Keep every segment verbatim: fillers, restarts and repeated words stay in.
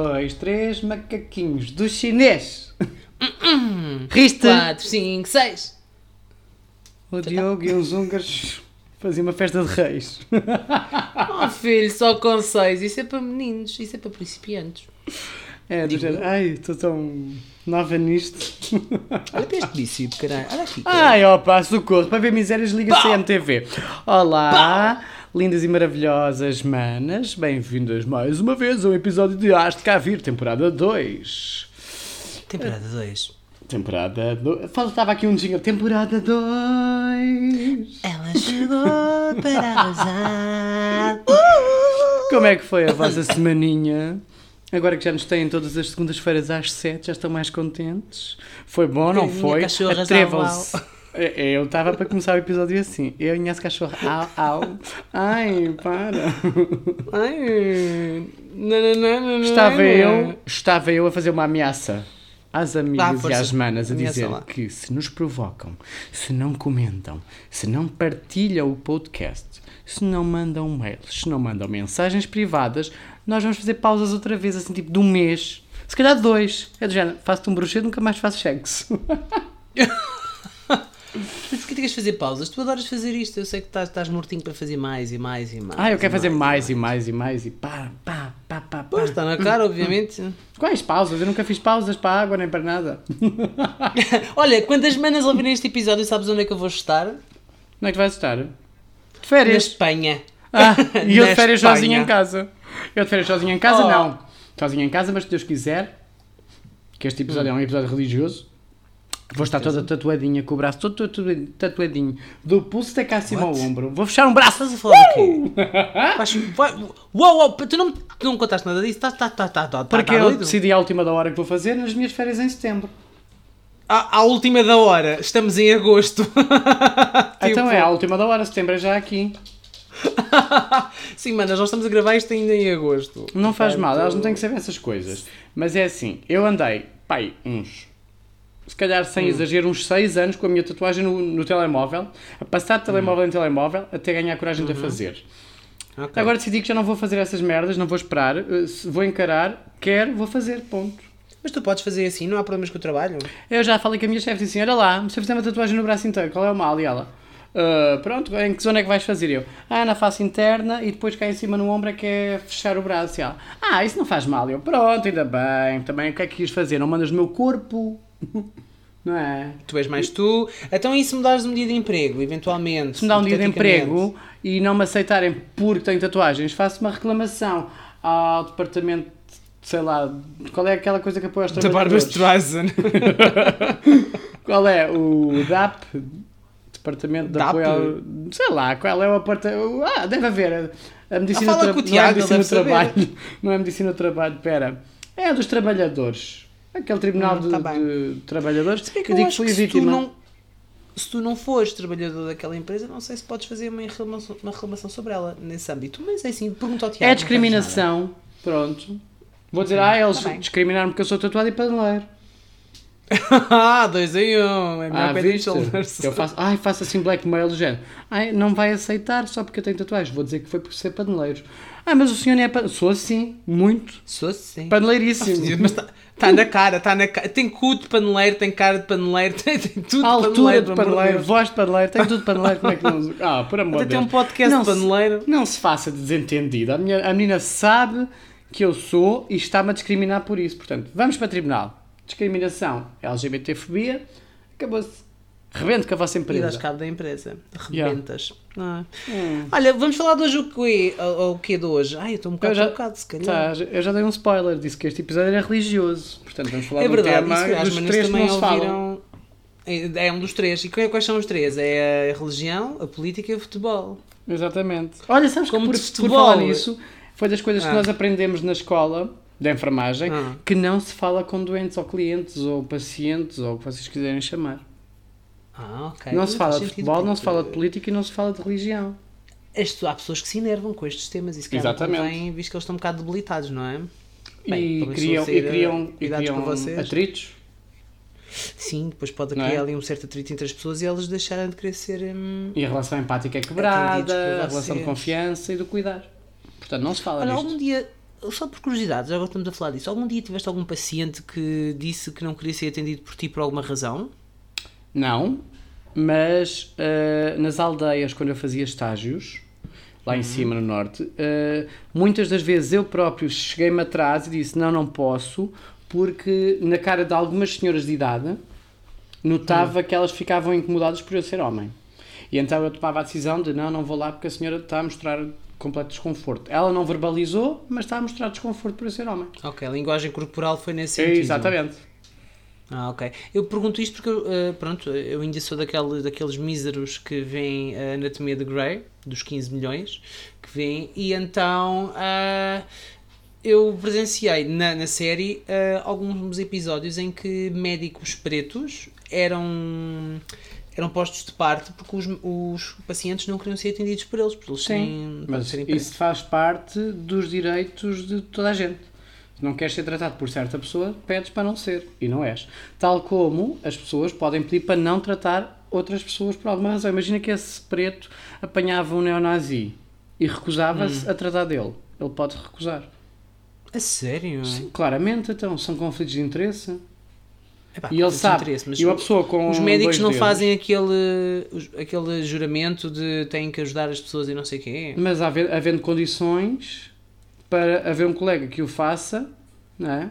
dois, três, macaquinhos do chinês. Hum, Riste? quatro, cinco, seis. O Diogo e os húngaros faziam uma festa de reis. Oh filho, só com seis. Isso é para meninos, isso é para principiantes. É, do género, ai, estou tão nova nisto. Olha para este bíceps, caralho. Olha aqui. Ai, opa, socorro, para ver misérias liga C M T V. Olá, lindas e maravilhosas manas, bem-vindas mais uma vez a um episódio de Hás de Cá Vir, temporada dois. Temporada dois. Temporada dois. Faltava aqui um jingle. Temporada dois. Ela chegou para arrasar. Como é que foi a vossa semaninha? Agora que já nos têm todas as segundas-feiras às sete, já estão mais contentes? Foi bom, não A minha foi? cachorra Atrevam-se. É, Eu estava para começar o episódio assim. Eu e a minha cachorra. Au, au. Ai, para. Ai, não, não, não, não, Estava não. eu, estava eu a fazer uma ameaça às amigas força. e às manas a Ameaça dizer lá. que se nos provocam, se não comentam, se não partilham o podcast, se não mandam mails, se não mandam mensagens privadas, nós vamos fazer pausas outra vez, assim, tipo de um mês. Se calhar dois. É do género, faço-te um bruxedo, nunca mais faço sexo. Mas porquê tens de fazer pausas? Tu adoras fazer isto. Eu sei que estás, estás mortinho para fazer mais e mais e mais. Ah, eu quero e fazer mais e mais e mais e pá, pá, pá, pá, pá. Pois, está na cara, obviamente. Quais pausas? Eu nunca fiz pausas para água nem para nada. Olha, quando as manas ouvirem este episódio, sabes onde é que eu vou estar? Onde é que tu vais estar? De Na férias. Espanha. Ah, e eu Na de férias Espanha. sozinha em casa. Eu de férias sozinha em casa, Oh. não. Sozinha em casa, mas se Deus quiser, que este episódio é um episódio religioso, vou estar toda tatuadinha, com o braço todo tatu- tatuadinho, do pulso até cá acima ao What? ombro. Vou fechar um braço. Estás a falar do quê? Vais- vai- Uou, uou, tu não, tu não me contaste nada disso? Tá, tá, tá, tá, tá, Porque tá eu doido? decidi à última da hora que vou fazer nas minhas férias em setembro. À, à última da hora, estamos em agosto. Então Tipo- é, à última da hora, setembro é já aqui. Sim, manas, nós estamos a gravar isto ainda em agosto. Não faz Portanto, mal, elas não têm que saber essas coisas. Mas é assim, eu andei, pai, uns, se calhar sem exagero, uns seis anos com a minha tatuagem no, no telemóvel, a passar de telemóvel em telemóvel, até ganhar coragem de a fazer. Ok. Agora decidi que já não vou fazer essas merdas, não vou esperar, eh, se vou encarar, quero, vou fazer, ponto. Mas tu podes fazer assim, não há problemas com o trabalho? Eu já falei com a minha chefe e disse assim, olha lá, se eu fizer uma tatuagem no braço inteiro, qual é o mal? E ela, "Ah, pronto, em que zona é que vais fazer? Eu, ah, na face interna e depois cá em cima no ombro é que é fechar o braço. E ela, ah, isso não faz mal. Eu, pronto, ainda bem, também o que é que quis fazer? Não mandas no meu corpo? Não é? Tu és mais tu. Então e se mudares um dia de emprego, eventualmente? Se me dá um dia de hipoteticamente? emprego e não me aceitarem porque tenho tatuagens, faço uma reclamação ao departamento, sei lá, qual é aquela coisa que apoia os Da Barbara trabalhadores? Streisand. Qual é? O D A P? Departamento de D A P? Apoio ao... Sei lá, qual é o apartamento... Ah, deve haver. A medicina Ah, fala do com o tra... Tiago, não é ele medicina do deve saber. trabalho. Não é medicina do trabalho, pera. É dos trabalhadores. Aquele tribunal Hum, de, tá bem. de trabalhadores. Se bem que eu eu digo que acho fui que se tu, vítima. não, se tu não fores trabalhador daquela empresa, não sei se podes fazer uma reclamação, uma reclamação sobre ela nesse âmbito. Mas é assim, pergunta ao Tiago. É não discriminação. Pronto. Vou dizer, ah, eles Tá bem. discriminaram-me porque eu sou tatuado e paneleiro. perdes nada. Ah, dois em um. É melhor Ah, pé de viste? shoulders. Eu faço, ai, faço assim blackmail do género. Ai, não vai aceitar só porque eu tenho tatuagens. Vou dizer que foi por ser paneleiro. Ah, mas o senhor não é paneleiro. Sou assim, muito. Sou assim. Paneleiríssimo. Mas está tá na cara, está na cara. Tem cu de paneleiro, tem cara de paneleiro, tem, tem tudo A altura de de paneleiro. pelo amor de paneleiro, Deus. voz de paneleiro, tem tudo de paneleiro, como é que não... Ah, por amor Até de tem Deus. um podcast não de paneleiro. Se, não se faça de desentendido. A, minha, a menina sabe que eu sou e está-me a discriminar por isso. Portanto, vamos para o tribunal. Discriminação, L G B T-fobia, acabou-se. Rebento com a vossa E empresa. das cabo da empresa. Rebentas. Ah. Hum. Olha, vamos falar de hoje o que o que de hoje. Ai, eu estou um bocado Eu já- trocado, se calhar. Tá, eu já dei um spoiler, disse que este episódio era religioso. Portanto, vamos falar É do verdade, tema isso, as dos manas três que também não se falam. ouviram. É é um dos três. E quais quais são os três? É a religião, a política e o futebol. Exatamente. Olha, sabes Como que por, de por futebol. falar nisso, foi das coisas que Ah. nós aprendemos na escola da enfermagem, Ah. que não se fala com doentes ou clientes ou pacientes ou o que vocês quiserem chamar. Ah, ok. Não se Faz fala de sentido, futebol, não se porque fala de política e não se fala de religião. este- Há pessoas que se enervam com estes temas e se calhar não Exatamente. convém, visto que eles estão um bocado debilitados, não é? E Bem, pelo menos criam, estou a e ser, criam, uh, e cuidados criam por vocês. atritos. Sim, depois pode Não é? criar ali um certo atrito entre as pessoas e elas deixarem de querer ser. hum, E a relação empática é Atendidos quebrada, por a relação de vocês. confiança e do cuidar. Portanto, não se fala Olha, disto. algum dia, só por curiosidade, já agora estamos a falar disso, algum dia tiveste algum paciente que disse que não queria ser atendido por ti por alguma razão? Não, mas uh, nas aldeias, quando eu fazia estágios, lá em uhum. cima no norte, uh, muitas das vezes eu próprio cheguei-me atrás e disse, não, não posso, porque na cara de algumas senhoras de idade notava uhum. que elas ficavam incomodadas por eu ser homem. E então eu tomava a decisão de, não, não vou lá porque a senhora está a mostrar completo desconforto. Ela não verbalizou, mas está a mostrar desconforto por eu ser homem. Ok, a linguagem corporal foi nesse sentido. Exatamente. Ah, ok. Eu pergunto isto porque, uh, pronto, eu ainda sou daquele, daqueles míseros que veem a Anatomia de Grey, dos quinze milhões, que veem, e então uh, eu presenciei na, na série uh, alguns episódios em que médicos pretos eram... eram postos de parte porque os, os pacientes não queriam ser atendidos por eles. Porque eles Sim, mas isso faz parte dos direitos de toda a gente. Se não queres ser tratado por certa pessoa, pedes para não ser. E não és. Tal como as pessoas podem pedir para não tratar outras pessoas por alguma razão. Imagina que esse preto apanhava um neonazi e recusava-se hum. a tratar dele. Ele pode recusar. A sério? Sim, claramente. Então, são conflitos de interesse. Epá, e ele sabe, mas e uma pessoa com os médicos não dedos, fazem aquele, aquele juramento de têm que ajudar as pessoas e não sei o quê. Mas havendo, havendo condições para haver um colega que o faça, não é?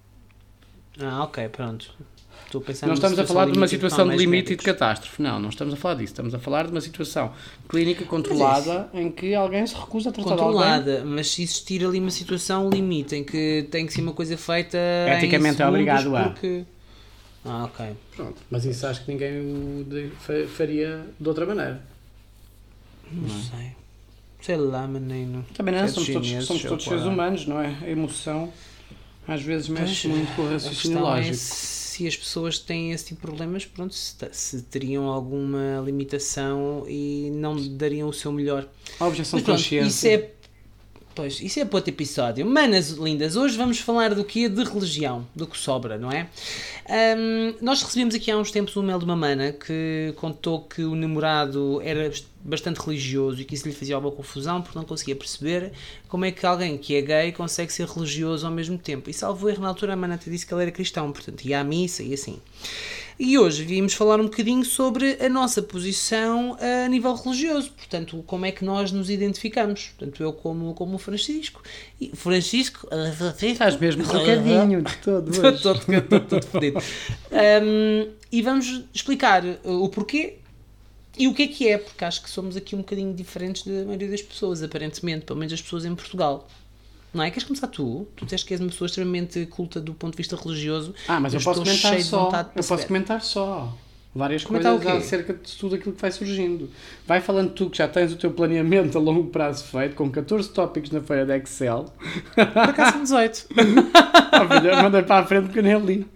Ah, ok, pronto. Estou a pensar não estamos a falar de uma situação de limite médicos. e de catástrofe. Não, não estamos a falar disso. Estamos a falar de uma situação clínica controlada em que alguém se recusa a tratar controlada, de alguém. Mas se existir ali uma situação limite em que tem que ser uma coisa feita eticamente é obrigado porque... a. Ah, ok. Pronto, mas isso acho que ninguém o de, faria de outra maneira. Não, não sei. Sei lá, menino. Também não, somos todos, somos todos seres humanos, não é? A emoção às vezes mexe muito com o raciocínio lógico. É se as pessoas têm esse tipo de problemas, pronto, se, se teriam alguma limitação e não dariam o seu melhor. A objeção de consciência. Isso é, pois, isso é para outro episódio. Manas lindas, hoje vamos falar do quê? De religião, do que sobra, não é? Um, nós recebemos aqui há uns tempos um mail de uma mana que contou que o namorado era bastante religioso e que isso lhe fazia alguma confusão porque não conseguia perceber como é que alguém que é gay consegue ser religioso ao mesmo tempo. E salvo erro, na altura a mana até disse que ele era cristão, portanto ia à missa e assim. E hoje viemos falar um bocadinho sobre a nossa posição a nível religioso, portanto, como é que nós nos identificamos. Portanto, eu como, como o Francisco, e Francisco... Estás mesmo trocadinho de todo hoje. Todo, todo, todo, todo fodido. Um, e vamos explicar o porquê e o que é que é, porque acho que somos aqui um bocadinho diferentes da maioria das pessoas, aparentemente, pelo menos as pessoas em Portugal. Não é? Queres começar tu? Tu disseste que és uma pessoa extremamente culta do ponto de vista religioso. Ah, mas eu posso comentar só. Eu posso comentar só. Várias comentar coisas acerca de tudo aquilo que vai surgindo. Vai falando tu que já tens o teu planeamento a longo prazo feito, com catorze tópicos na folha de Excel. Por acaso são dezoito. Oh, filha, mandei para a frente porque eu nem li.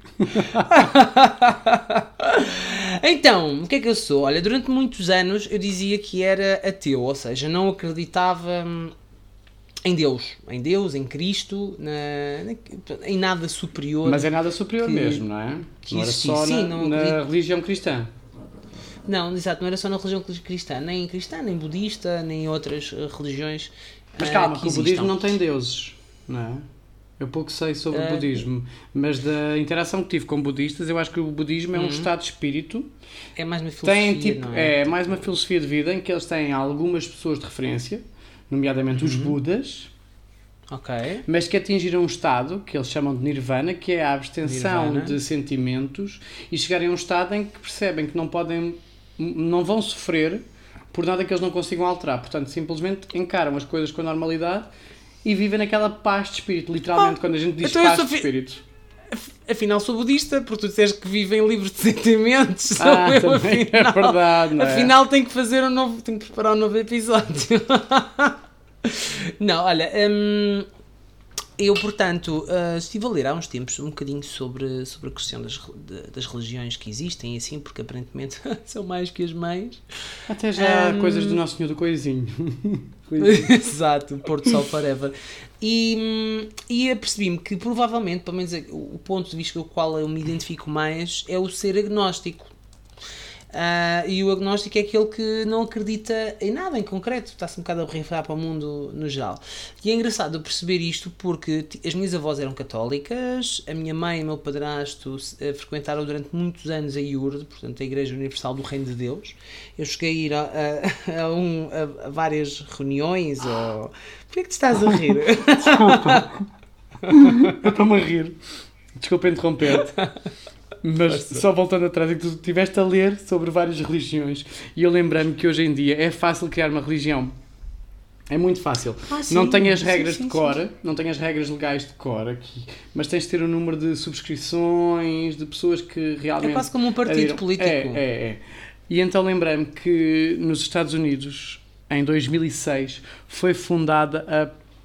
Então, o que é que eu sou? Olha, durante muitos anos eu dizia que era ateu, ou seja, não acreditava em Deus, em Deus, em Cristo, na, em nada superior. Mas é nada superior que, mesmo, não é? Que não era isso, só sim, na, não na religião cristã. Não, exato, não era só na religião cristã, nem cristã, nem budista, nem outras religiões. Mas calma, uh, que, que o budismo não tem deuses, não é? Eu pouco sei sobre uh, o budismo, mas da interação que tive com budistas, eu acho que o budismo é um uh-huh. estado de espírito. É mais uma filosofia, tem, tipo, não é? É mais uma filosofia de vida em que eles têm algumas pessoas de referência, nomeadamente os uhum. Budas, okay. mas que atingiram um estado que eles chamam de Nirvana, que é a abstenção Nirvana. de sentimentos e chegarem a um estado em que percebem que não podem, não vão sofrer por nada que eles não consigam alterar. Portanto, simplesmente encaram as coisas com normalidade e vivem naquela paz de espírito. Literalmente, oh, quando a gente diz então paz de fi... espírito. Afinal, sou budista, porque tu disseste que vivem livres de sentimentos. Ah, eu, também afinal, é verdade, não é? Afinal, tenho que fazer um novo, tenho que preparar um novo episódio. Não, olha, hum, eu, portanto, uh, estive a ler há uns tempos um bocadinho sobre, sobre a questão das, de, das religiões que existem e assim, porque aparentemente são mais que as mães. Até já há um, coisas do Nosso Senhor do Coisinho. Coisinho. Exato, Porto Sol Forever. E, e apercebi-me que provavelmente, pelo menos o ponto de vista com o qual eu me identifico mais é o ser agnóstico. Uh, e o agnóstico é aquele que não acredita em nada em concreto, está-se um bocado a referir para o mundo no geral. E é engraçado eu perceber isto porque as minhas avós eram católicas, a minha mãe e o meu padrasto uh, frequentaram durante muitos anos a I U R D, portanto a Igreja Universal do Reino de Deus. Eu cheguei a ir a, a, a, um, a, a várias reuniões. Ou... Porquê é que te estás a rir? Desculpa. Eu estou-me a rir. Desculpa interromper-te. Mas Nossa. Só voltando atrás, é que tu estiveste a ler sobre várias religiões e eu lembrei-me que hoje em dia é fácil criar uma religião. É muito fácil. Ah, sim, não tem as regras sim, sim, de cor, sim. não tem as regras legais de cor aqui, mas tens de ter um número de subscrições, de pessoas que realmente... É quase como um partido aderiram. Político. É, é, é. E então lembrei-me que nos Estados Unidos, em dois mil e seis, foi fundada a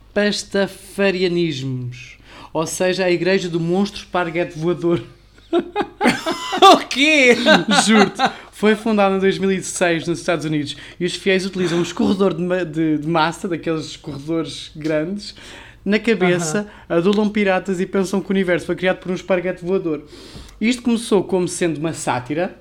Pastafarianismos, ou seja, a Igreja do Monstro Esparguete Voador. O quê? Juro-te. Foi fundada em dois mil e seis nos Estados Unidos e os fiéis utilizam um escorredor de, ma- de, de massa, daqueles escorredores grandes, na cabeça, uh-huh. adulam piratas e pensam que o universo foi criado por um esparguete voador. Isto começou como sendo uma sátira,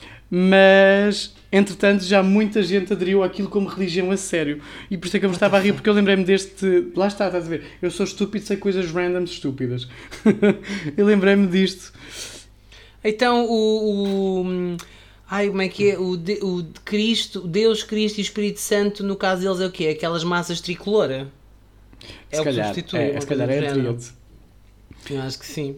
mas entretanto já muita gente aderiu àquilo como religião a sério. E por isso é que eu me estava a rir, porque eu lembrei-me deste... Lá está, estás a ver? Eu sou estúpido, sei coisas random estúpidas. Eu lembrei-me disto. Então o... o... Ai, como é que é? O, de, o Cristo, Deus, Cristo e Espírito Santo, no caso deles é o quê? Aquelas massas tricolor? É se o que calhar, substitui. É, se calhar é a tríade. Eu acho que sim.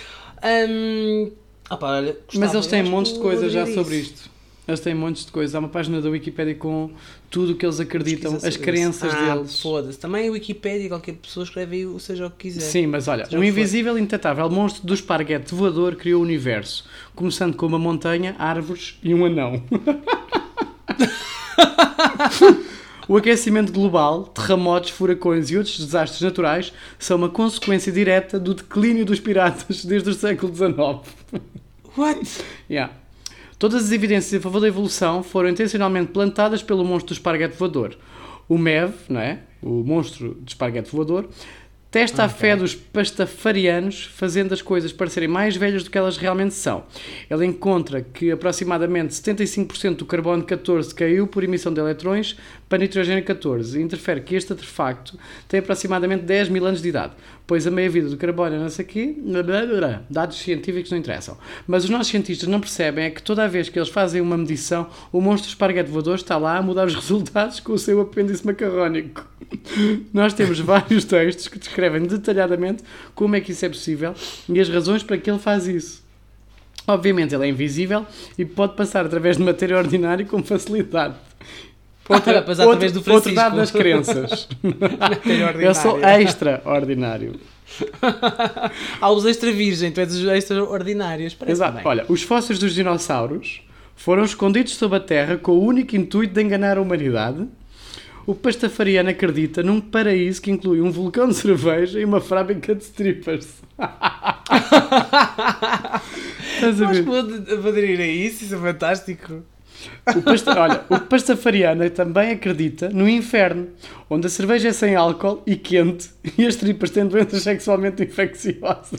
Hum, opa, olha, gostava, mas eles têm montes de coisas já isso. sobre isto. Eles têm montes de coisas. Há uma página da Wikipédia com tudo o que eles acreditam, as crenças ah, deles. Foda-se. Também a Wikipédia, qualquer pessoa escreve aí, seja o que quiser. Sim, mas olha, um invisível e indetetável monstro do esparguete voador criou o universo, começando com uma montanha, árvores e um anão. O aquecimento global, terremotos, furacões e outros desastres naturais são uma consequência direta do declínio dos piratas desde o século dezenove. What? Yeah. Todas as evidências a favor da evolução foram intencionalmente plantadas pelo monstro do esparguete voador. O Mev, não é? O monstro do esparguete voador, testa okay. a fé dos pastafarianos, fazendo as coisas parecerem mais velhas do que elas realmente são. Ele encontra que aproximadamente setenta e cinco por cento do carbono catorze caiu por emissão de eletrões para nitrogênio catorze e interfere que este artefacto tem aproximadamente dez mil anos de idade, pois a meia-vida do carbono é não sei o quê, dados científicos não interessam. Mas os nossos cientistas não percebem é que toda a vez que eles fazem uma medição, o monstro esparguete voador está lá a mudar os resultados com o seu apêndice macarrónico. Nós temos vários textos que descrevem detalhadamente como é que isso é possível e as razões para que ele faz isso. Obviamente ele é invisível e pode passar através de matéria ordinária com facilidade. Outra, ah, outro, através do Francisco. Outro dado das crenças. Eu sou extraordinário. Há os extra-virgem, tu és os extraordinários. Exato. Bem. Olha, os fósseis dos dinossauros foram escondidos sob a terra com o único intuito de enganar a humanidade. O pastafariano acredita num paraíso que inclui um vulcão de cerveja e uma fábrica de strippers. Estás a ver? Mas pode aderir a isso, isso é fantástico. O pasta, olha, o pastafariano também acredita no inferno, onde a cerveja é sem álcool e quente e as tripas têm doenças sexualmente infecciosas.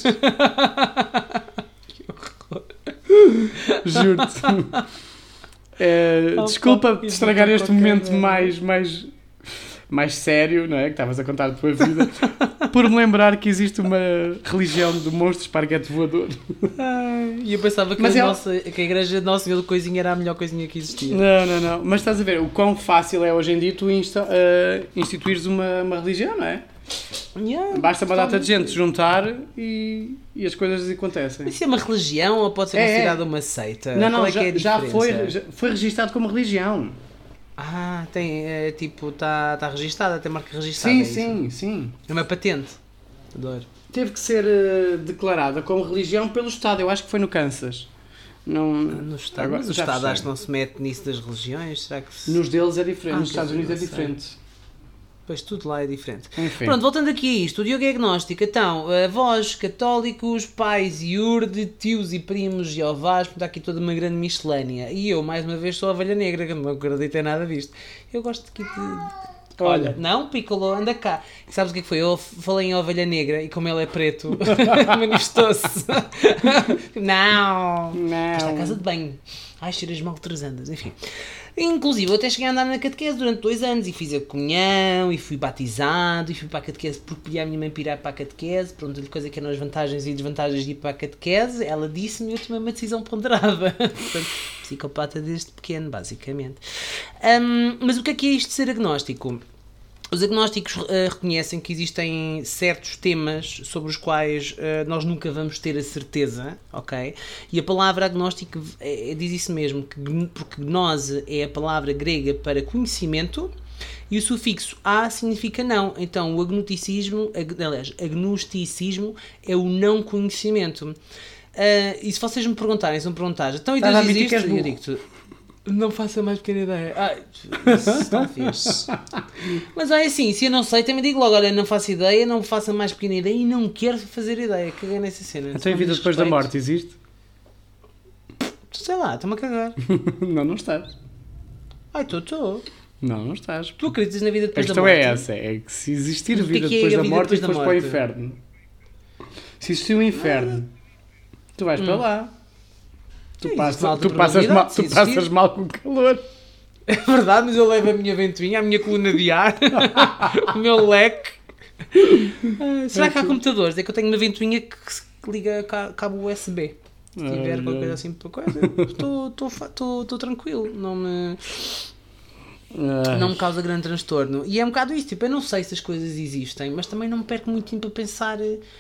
Que horror. Juro-te. É, oh, desculpa te estragar este momento mais, mais, mais sério, não é? Que estavas a contar a tua vida, por me lembrar que existe uma religião do monstro esparguete voador. E eu pensava que a, é... nossa, que a igreja de Nossa Senhora do Coisinha era a melhor coisinha que existia. Não, não, não. Mas estás a ver o quão fácil é hoje em dia tu insta, uh, instituires uma, uma religião, não é? Yeah, basta uma data de gente se juntar e, e as coisas acontecem. Isso é uma religião ou pode ser é, considerada uma seita? Não, não, Qual é já, que é a já, foi, diferença? já foi registado como religião. Ah, tem, é, tipo, está tá registada, tem marca registada. Sim, é sim, sim. É uma patente. Adoro. Teve que ser uh, declarada como religião pelo Estado, eu acho que foi no Kansas. Não, no Estado, agora, mas o Estado acho que não se mete nisso das religiões, será que se... Nos deles é diferente, ah, nos Estados Unidos é sei. diferente. Pois tudo lá é diferente. Enfim. Pronto, voltando aqui a isto, o Diogo é agnóstico. Então, avós católicos, pais I U R D, tios e primos Jeovás, portanto, há aqui toda uma grande miscelânea. E eu, mais uma vez, sou a ovelha negra, que não acredito em nada disto. Eu gosto aqui de... Olha, não, Piccolo, anda cá. E sabes o que é que foi? Eu falei em ovelha negra e como ele é preto, manifestou-se. Não! Não! Está a casa de banho. Ai, cheiras mal três andas, enfim. Inclusive, eu até cheguei a andar na catequese durante dois anos e fiz a comunhão e fui batizado e fui para a catequese porque pedi à minha mãe para ir para a catequese. Pronto, a coisa que eram as vantagens e desvantagens de ir para a catequese, ela disse-me e eu tomei uma decisão ponderada. Portanto, psicopata desde pequeno, basicamente. Um, mas o que é que é isto de ser agnóstico? Os agnósticos uh, reconhecem que existem certos temas sobre os quais uh, nós nunca vamos ter a certeza, ok? E a palavra agnóstico é, é, diz isso mesmo, que, porque gnose é a palavra grega para conhecimento e o sufixo a significa não. Então o agnosticismo, ag, aliás, agnosticismo é o não conhecimento. Uh, e se vocês me perguntarem, se me perguntarem, então e Deus existe? Eu digo-te, não faço a mais pequena ideia. Ai, isso não fiz. Mas é assim, se eu não sei, também digo logo, olha, não faço ideia, não faço a mais pequena ideia e não quero fazer ideia. Caguei nessa cena. Então a vida depois da morte existe? Sei lá, estou-me a cagar. Não, não estás. Ai, estou, estou. Não, não estás. Tu acreditas na vida depois da morte? A questão é essa, é que se existir vida que é depois é da vida morte e depois depois para o inferno. Se existir um inferno, ah. tu vais hum. para lá. Tu, passa, tu, passas, mal, tu passas mal com o calor. É verdade, mas eu levo a minha ventoinha, a minha coluna de ar, o meu leque. Ah, será que há computadores? É que eu tenho uma ventoinha que liga a cabo U S B. Se tiver qualquer coisa assim para coisa, estou tranquilo. Não me, não me causa grande transtorno. E é um bocado isso. Tipo, eu não sei se as coisas existem, mas também não me perco muito tempo a pensar...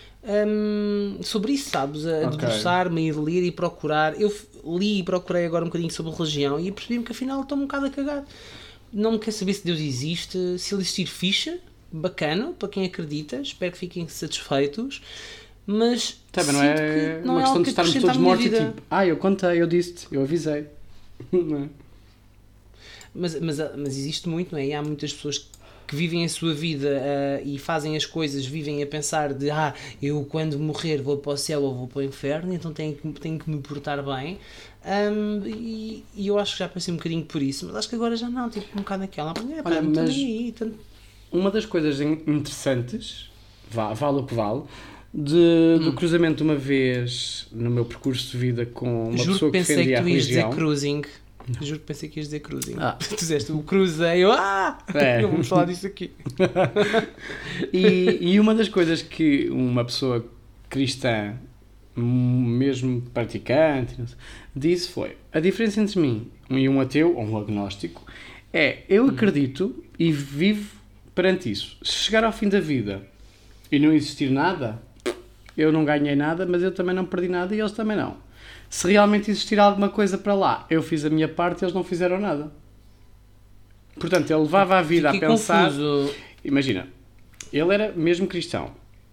Um, sobre isso, sabes? A okay. debruçar-me, ir ler e procurar. Eu li e procurei agora um bocadinho sobre religião e percebi-me que afinal estou um bocado a cagar. Não me quer saber se Deus existe. Se ele existir, ficha, bacana, para quem acredita. Espero que fiquem satisfeitos. Mas também não é não uma é questão de estarmos todos mortos e tipo, ah, eu contei, eu disse-te, eu avisei. Não é? Mas, mas, mas existe muito, não é? E há muitas pessoas que vivem a sua vida uh, e fazem as coisas, vivem a pensar de ah, eu quando morrer vou para o céu ou vou para o inferno, então tenho que, tenho que me portar bem. Um, e, e eu acho que já pensei um bocadinho por isso, mas acho que agora já não, tipo um bocado naquela. É, pá, olha, não mas aí, tanto... uma das coisas interessantes, vale o que vale, de, do hum. cruzamento de uma vez no meu percurso de vida com uma Juro pessoa que, que defendia a religião. Juro que pensei que tu ias dizer cruising. Não. Juro que pensei que ias dizer cruising. Ah. Tu disseste o cruzei, eu ah! É. Eu vamos falar disso aqui. e, e uma das coisas que uma pessoa cristã, mesmo praticante, disse foi: a diferença entre mim e um ateu ou um agnóstico é eu acredito e vivo perante isso. Se chegar ao fim da vida e não existir nada, eu não ganhei nada, mas eu também não perdi nada e eles também não. Se realmente existir alguma coisa para lá, eu fiz a minha parte e eles não fizeram nada. Portanto, ele levava a vida Fiquei a pensar... Confuso. Imagina, ele era mesmo cristão.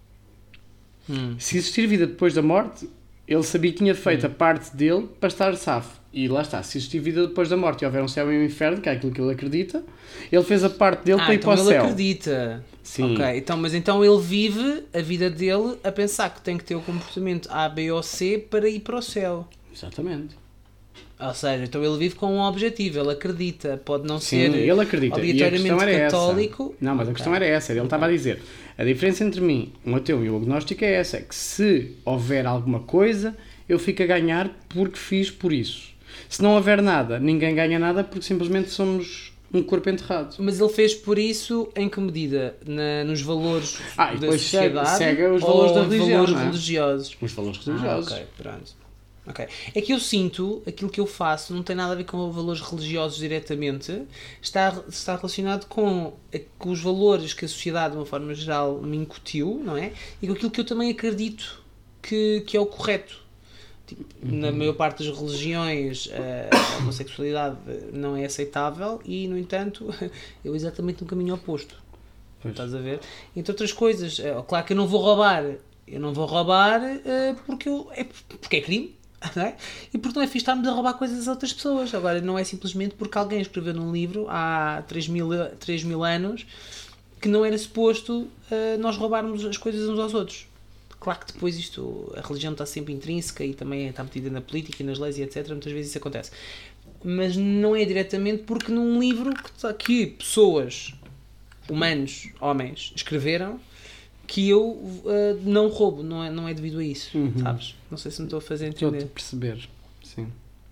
Hum. Se existir vida depois da morte, ele sabia que tinha feito hum. a parte dele para estar safo. E lá está, se existir vida depois da morte e houver um céu e um inferno, que é aquilo que ele acredita, ele fez a parte dele ah, para ir então para o céu. ele acredita. Sim. Ok, então, mas então ele vive a vida dele a pensar que tem que ter o comportamento A, B ou C para ir para o céu. Exatamente. Ou seja, então ele vive com um objetivo, ele acredita, pode não Sim, ser ele acredita. obrigatoriamente católico. Essa. Não, mas a questão okay. era essa, ele okay. estava a dizer, a diferença entre mim, um ateu e o agnóstico é essa, é que se houver alguma coisa, eu fico a ganhar porque fiz por isso. Se não houver nada, ninguém ganha nada porque simplesmente somos um corpo enterrado. Mas ele fez por isso em que medida? Na, nos valores ah, da sociedade? Segue, segue os valores da religião. Os valores religiosos. Os valores religiosos. Ah, ok, pronto. Okay. É que eu sinto, aquilo que eu faço não tem nada a ver com valores religiosos diretamente, está, está relacionado com, com os valores que a sociedade, de uma forma geral, me incutiu, não é? E com aquilo que eu também acredito que, que é o correto. Tipo, uhum. Na maior parte das religiões a homossexualidade não é aceitável e, no entanto, eu é exatamente no caminho oposto. Pois. Estás a ver? Entre outras coisas, claro que eu não vou roubar, eu não vou roubar porque, eu, é, porque é crime. Não é? E porque não é fixe estarmos a roubar coisas a outras pessoas. Agora, não é simplesmente porque alguém escreveu num livro há três mil anos que não era suposto uh, nós roubarmos as coisas uns aos outros. Claro que depois isto, a religião está sempre intrínseca e também está metida na política e nas leis e etcétera. Muitas vezes isso acontece. Mas não é diretamente porque num livro que, que pessoas, humanos, homens, escreveram, que eu uh, não roubo, não é, não é devido a isso, uhum. sabes? Não sei se me estou a fazer entender. Estou a perceber, sim.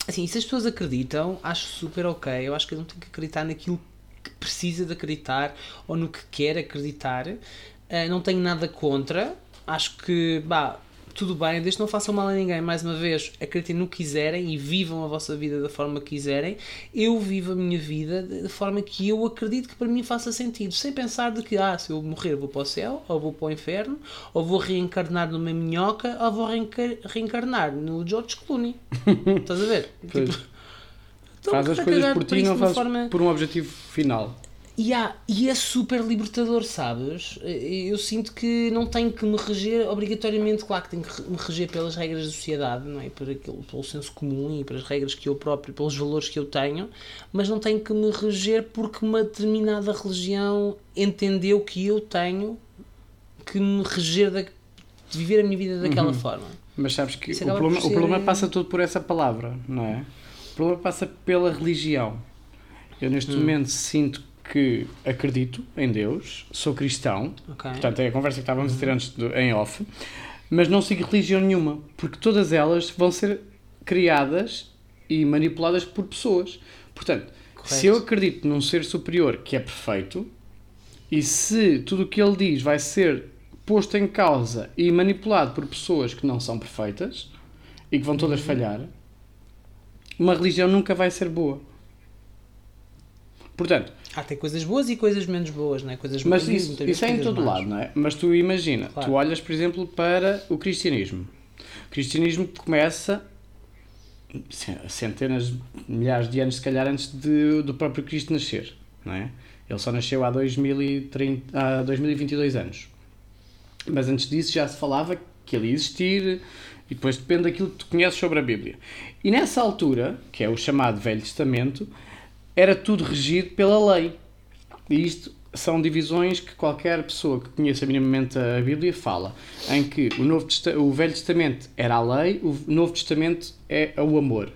assim, se as pessoas acreditam, acho super ok. Eu acho que não tem que acreditar naquilo que precisa de acreditar ou no que quer acreditar. Uh, não tenho nada contra. Acho que, bah, tudo bem, desde que não façam mal a ninguém. Mais uma vez, acreditem no que quiserem e vivam a vossa vida da forma que quiserem. Eu vivo a minha vida da forma que eu acredito que para mim faça sentido, sem pensar de que, ah, se eu morrer vou para o céu, ou vou para o inferno, ou vou reencarnar numa minhoca, ou vou reencar- reencarnar no George Clooney. Estás a ver? Pois. Tipo, então, Faz as a coisas cagar por para ti e isso não de uma fazes forma- por um objetivo final. E, há, e é super libertador, sabes? Eu sinto que não tenho que me reger obrigatoriamente, claro que tenho que me reger pelas regras da sociedade, não é? Por aquilo, pelo senso comum e pelas regras que eu próprio, pelos valores que eu tenho, mas não tenho que me reger porque uma determinada religião entendeu que eu tenho que me reger, de, de viver a minha vida daquela Uhum. forma. Mas sabes que o Isso acaba problema, por o problema ser- passa tudo por essa palavra, não é? O problema passa pela religião. Eu neste Hum. momento sinto que acredito em Deus, sou cristão, Ok. portanto é a conversa que estávamos a ter antes do, em off, mas não sigo religião nenhuma, porque todas elas vão ser criadas e manipuladas por pessoas. Portanto, Correto. se eu acredito num ser superior que é perfeito, e se tudo o que ele diz vai ser posto em causa e manipulado por pessoas que não são perfeitas e que vão todas Uhum. falhar, uma religião nunca vai ser boa. Portanto, Ah, tem coisas boas e coisas menos boas, não é? Coisas mas muitas isso, vezes isso é em coisas todo más. lado, não é? Mas tu imagina, Claro. tu olhas, por exemplo, para o cristianismo. O cristianismo começa centenas, milhares de anos, se calhar, antes de, do próprio Cristo nascer, não é? Ele só nasceu há, dois mil e trinta, há dois mil e vinte e dois anos. Mas antes disso já se falava que ele ia existir, e depois depende daquilo que tu conheces sobre a Bíblia. E nessa altura, que é o chamado Velho Testamento, era tudo regido pela lei. E isto são divisões que qualquer pessoa que conheça minimamente a Bíblia fala, em que o, Novo Testa- o Velho Testamento era a lei, o Novo Testamento é o amor.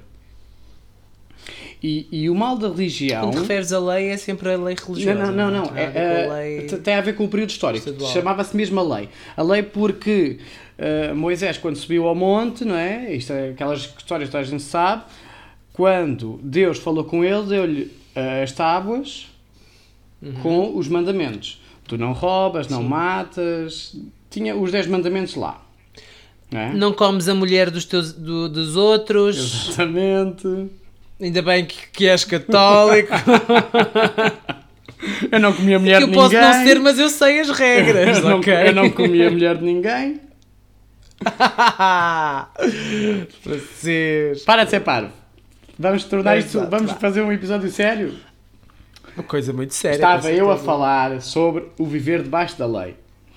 E, e o mal da religião... Quando te referes a lei, é sempre a lei religiosa. Não, não, não. não. Tem nada a ver É, com a é, lei t- tem a ver com o período histórico. estadual. Chamava-se mesmo a lei. A lei porque uh, Moisés, quando subiu ao monte, não é? Isto é aquelas histórias que toda a gente sabe. Quando Deus falou com ele, deu-lhe uh, as tábuas Uhum. com os mandamentos. Tu não roubas, não Sim. matas. Tinha os dez mandamentos lá. Não é? Não comes a mulher dos, teus, do- dos outros. Exatamente. Ainda bem que, que és católico. Eu não comia a mulher eu de posso ninguém. não ser, mas eu sei as regras, eu, não, ok? eu não comia a mulher de ninguém. Vocês. Para de ser parvo. Vamos tornar É, isto. exato, Vamos vá. fazer um episódio sério. Uma coisa muito séria. Estava com eu a certeza. falar sobre o viver debaixo da lei.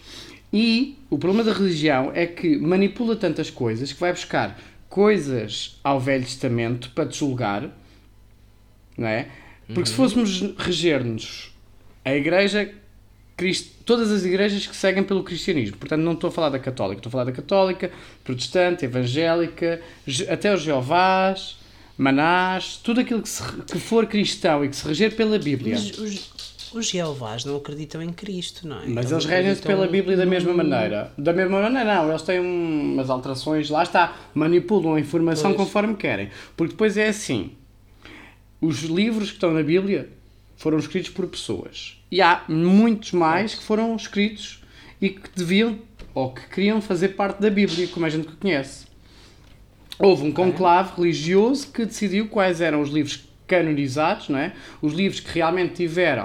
E o problema da religião é que manipula tantas coisas que vai buscar coisas ao Velho Testamento para te julgar, não é? Porque se fôssemos reger-nos a igreja, crist- todas as igrejas que seguem pelo cristianismo, portanto não estou a falar da católica, estou a falar da católica, protestante, evangélica, Je- até os Jeovás, Manás, tudo aquilo que, se, que for cristão e que se reger pela Bíblia. Mas os, os Jeovás não acreditam em Cristo, não é? Mas eles regem-se pela Bíblia da mesma maneira. Da mesma maneira, não. Eles têm um- umas alterações, lá está, manipulam a informação Pois. conforme querem. Porque depois é assim, os livros que estão na Bíblia foram escritos por pessoas. E há muitos mais que foram escritos e que deviam, ou que queriam fazer parte da Bíblia, como a gente que conhece. Houve um conclave religioso que decidiu quais eram os livros canonizados, não é? Os livros que realmente tiveram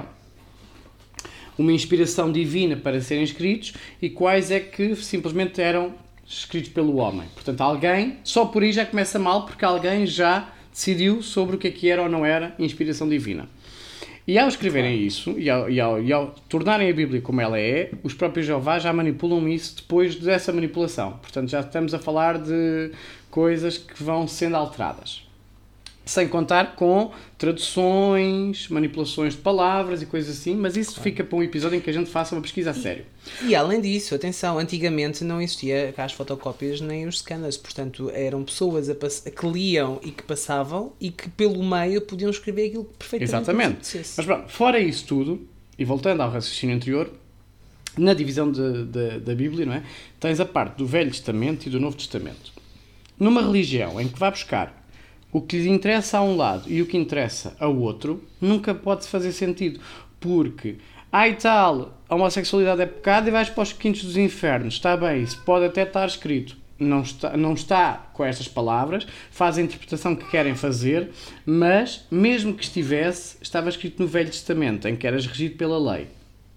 uma inspiração divina para serem escritos e quais é que simplesmente eram escritos pelo homem. Portanto, alguém, só por aí já começa mal, porque alguém já decidiu sobre o que é que era ou não era inspiração divina. E ao escreverem isso, e ao, e, ao, e ao tornarem a Bíblia como ela é, os próprios Jeová já manipulam isso depois dessa manipulação. Portanto, já estamos a falar de coisas que vão sendo alteradas. Sem contar com traduções, manipulações de palavras e coisas assim, mas isso fica para um episódio em que a gente faça uma pesquisa a sério. E além disso, atenção, antigamente não existia cá as fotocópias nem os scanners, portanto eram pessoas a pass- que liam e que passavam e que pelo meio podiam escrever aquilo que perfeitamente Exatamente. lhes apetecesse. Mas pronto, fora isso tudo, e voltando ao raciocínio anterior, na divisão de, de, da Bíblia, não é? Tens a parte do Velho Testamento e do Novo Testamento. Numa religião em que vai buscar o que lhe interessa a um lado e o que interessa ao outro, nunca pode fazer sentido. Porque, ai tal, a homossexualidade é pecado e vais para os quintos dos infernos. Está bem, isso pode até estar escrito. Não está, não está com estas palavras, faz a interpretação que querem fazer, mas, mesmo que estivesse, estava escrito no Velho Testamento, em que eras regido pela lei.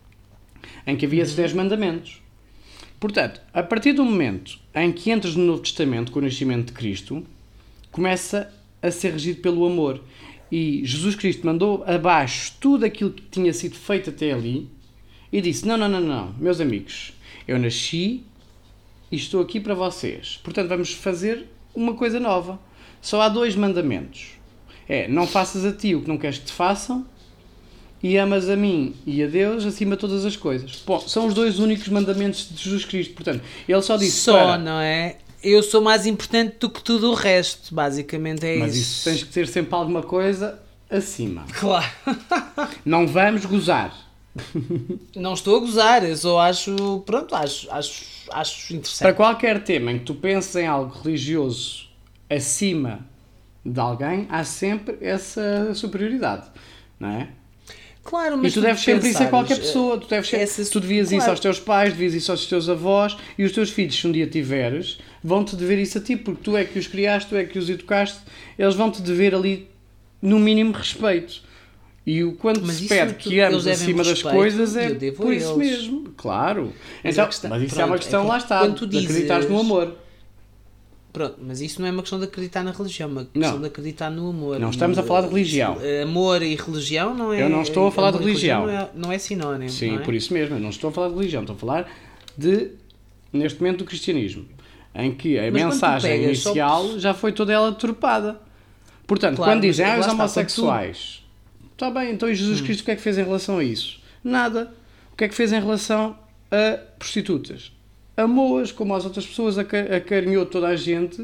Em que havia esses dez mandamentos. Portanto, a partir do momento em que entras no Novo Testamento, com o nascimento de Cristo, começa a ser regido pelo amor. E Jesus Cristo mandou abaixo tudo aquilo que tinha sido feito até ali e disse, não, não, não, não, meus amigos, eu nasci e estou aqui para vocês. Portanto, vamos fazer uma coisa nova. Só há dois mandamentos. É, não faças a ti o que não queres que te façam e amas a mim e a Deus acima de todas as coisas. Bom, são os dois únicos mandamentos de Jesus Cristo. Portanto, ele só disse... Só, para, não é? Eu sou mais importante do que tudo o resto, basicamente é mas isso. Mas isso tens que ter sempre alguma coisa acima. Claro. Não vamos gozar. Não estou a gozar, eu só acho, pronto, acho, acho, acho interessante. Para qualquer tema em que tu penses em algo religioso acima de alguém, há sempre essa superioridade, não é? Claro, mas e tu deves sempre isso a qualquer pensares, pessoa. Tu, deves sempre, essa, tu devias claro. isso aos teus pais, devias isso aos teus avós e os teus filhos, se um dia tiveres, vão-te dever isso a ti, porque tu é que os criaste, tu é que os educaste, eles vão-te dever ali, no mínimo, respeito. E o quanto mas se pede tu, que ames respeito, acima das coisas é por isso mesmo. Claro. Mas, então, questão, mas isso pronto, é uma questão, é que, lá está, de dizes, acreditar no amor. Pronto, mas isso não é uma questão de acreditar na religião, é uma questão não. de acreditar no amor. Não estamos a falar de religião. Amor e religião não é... Eu não estou a falar de religião. Não é, não é sinónimo. Sim, não é? por isso mesmo. Eu não estou a falar de religião. Estou a falar de, neste momento, do cristianismo. Em que a mas mensagem inicial só... já foi toda ela deturpada. Portanto, claro, quando dizem, ah, os homossexuais... Está bem, então e Jesus hum. Cristo o que é que fez em relação a isso? Nada. O que é que fez em relação a prostitutas? Amou-as como as outras pessoas, acarinhou toda a gente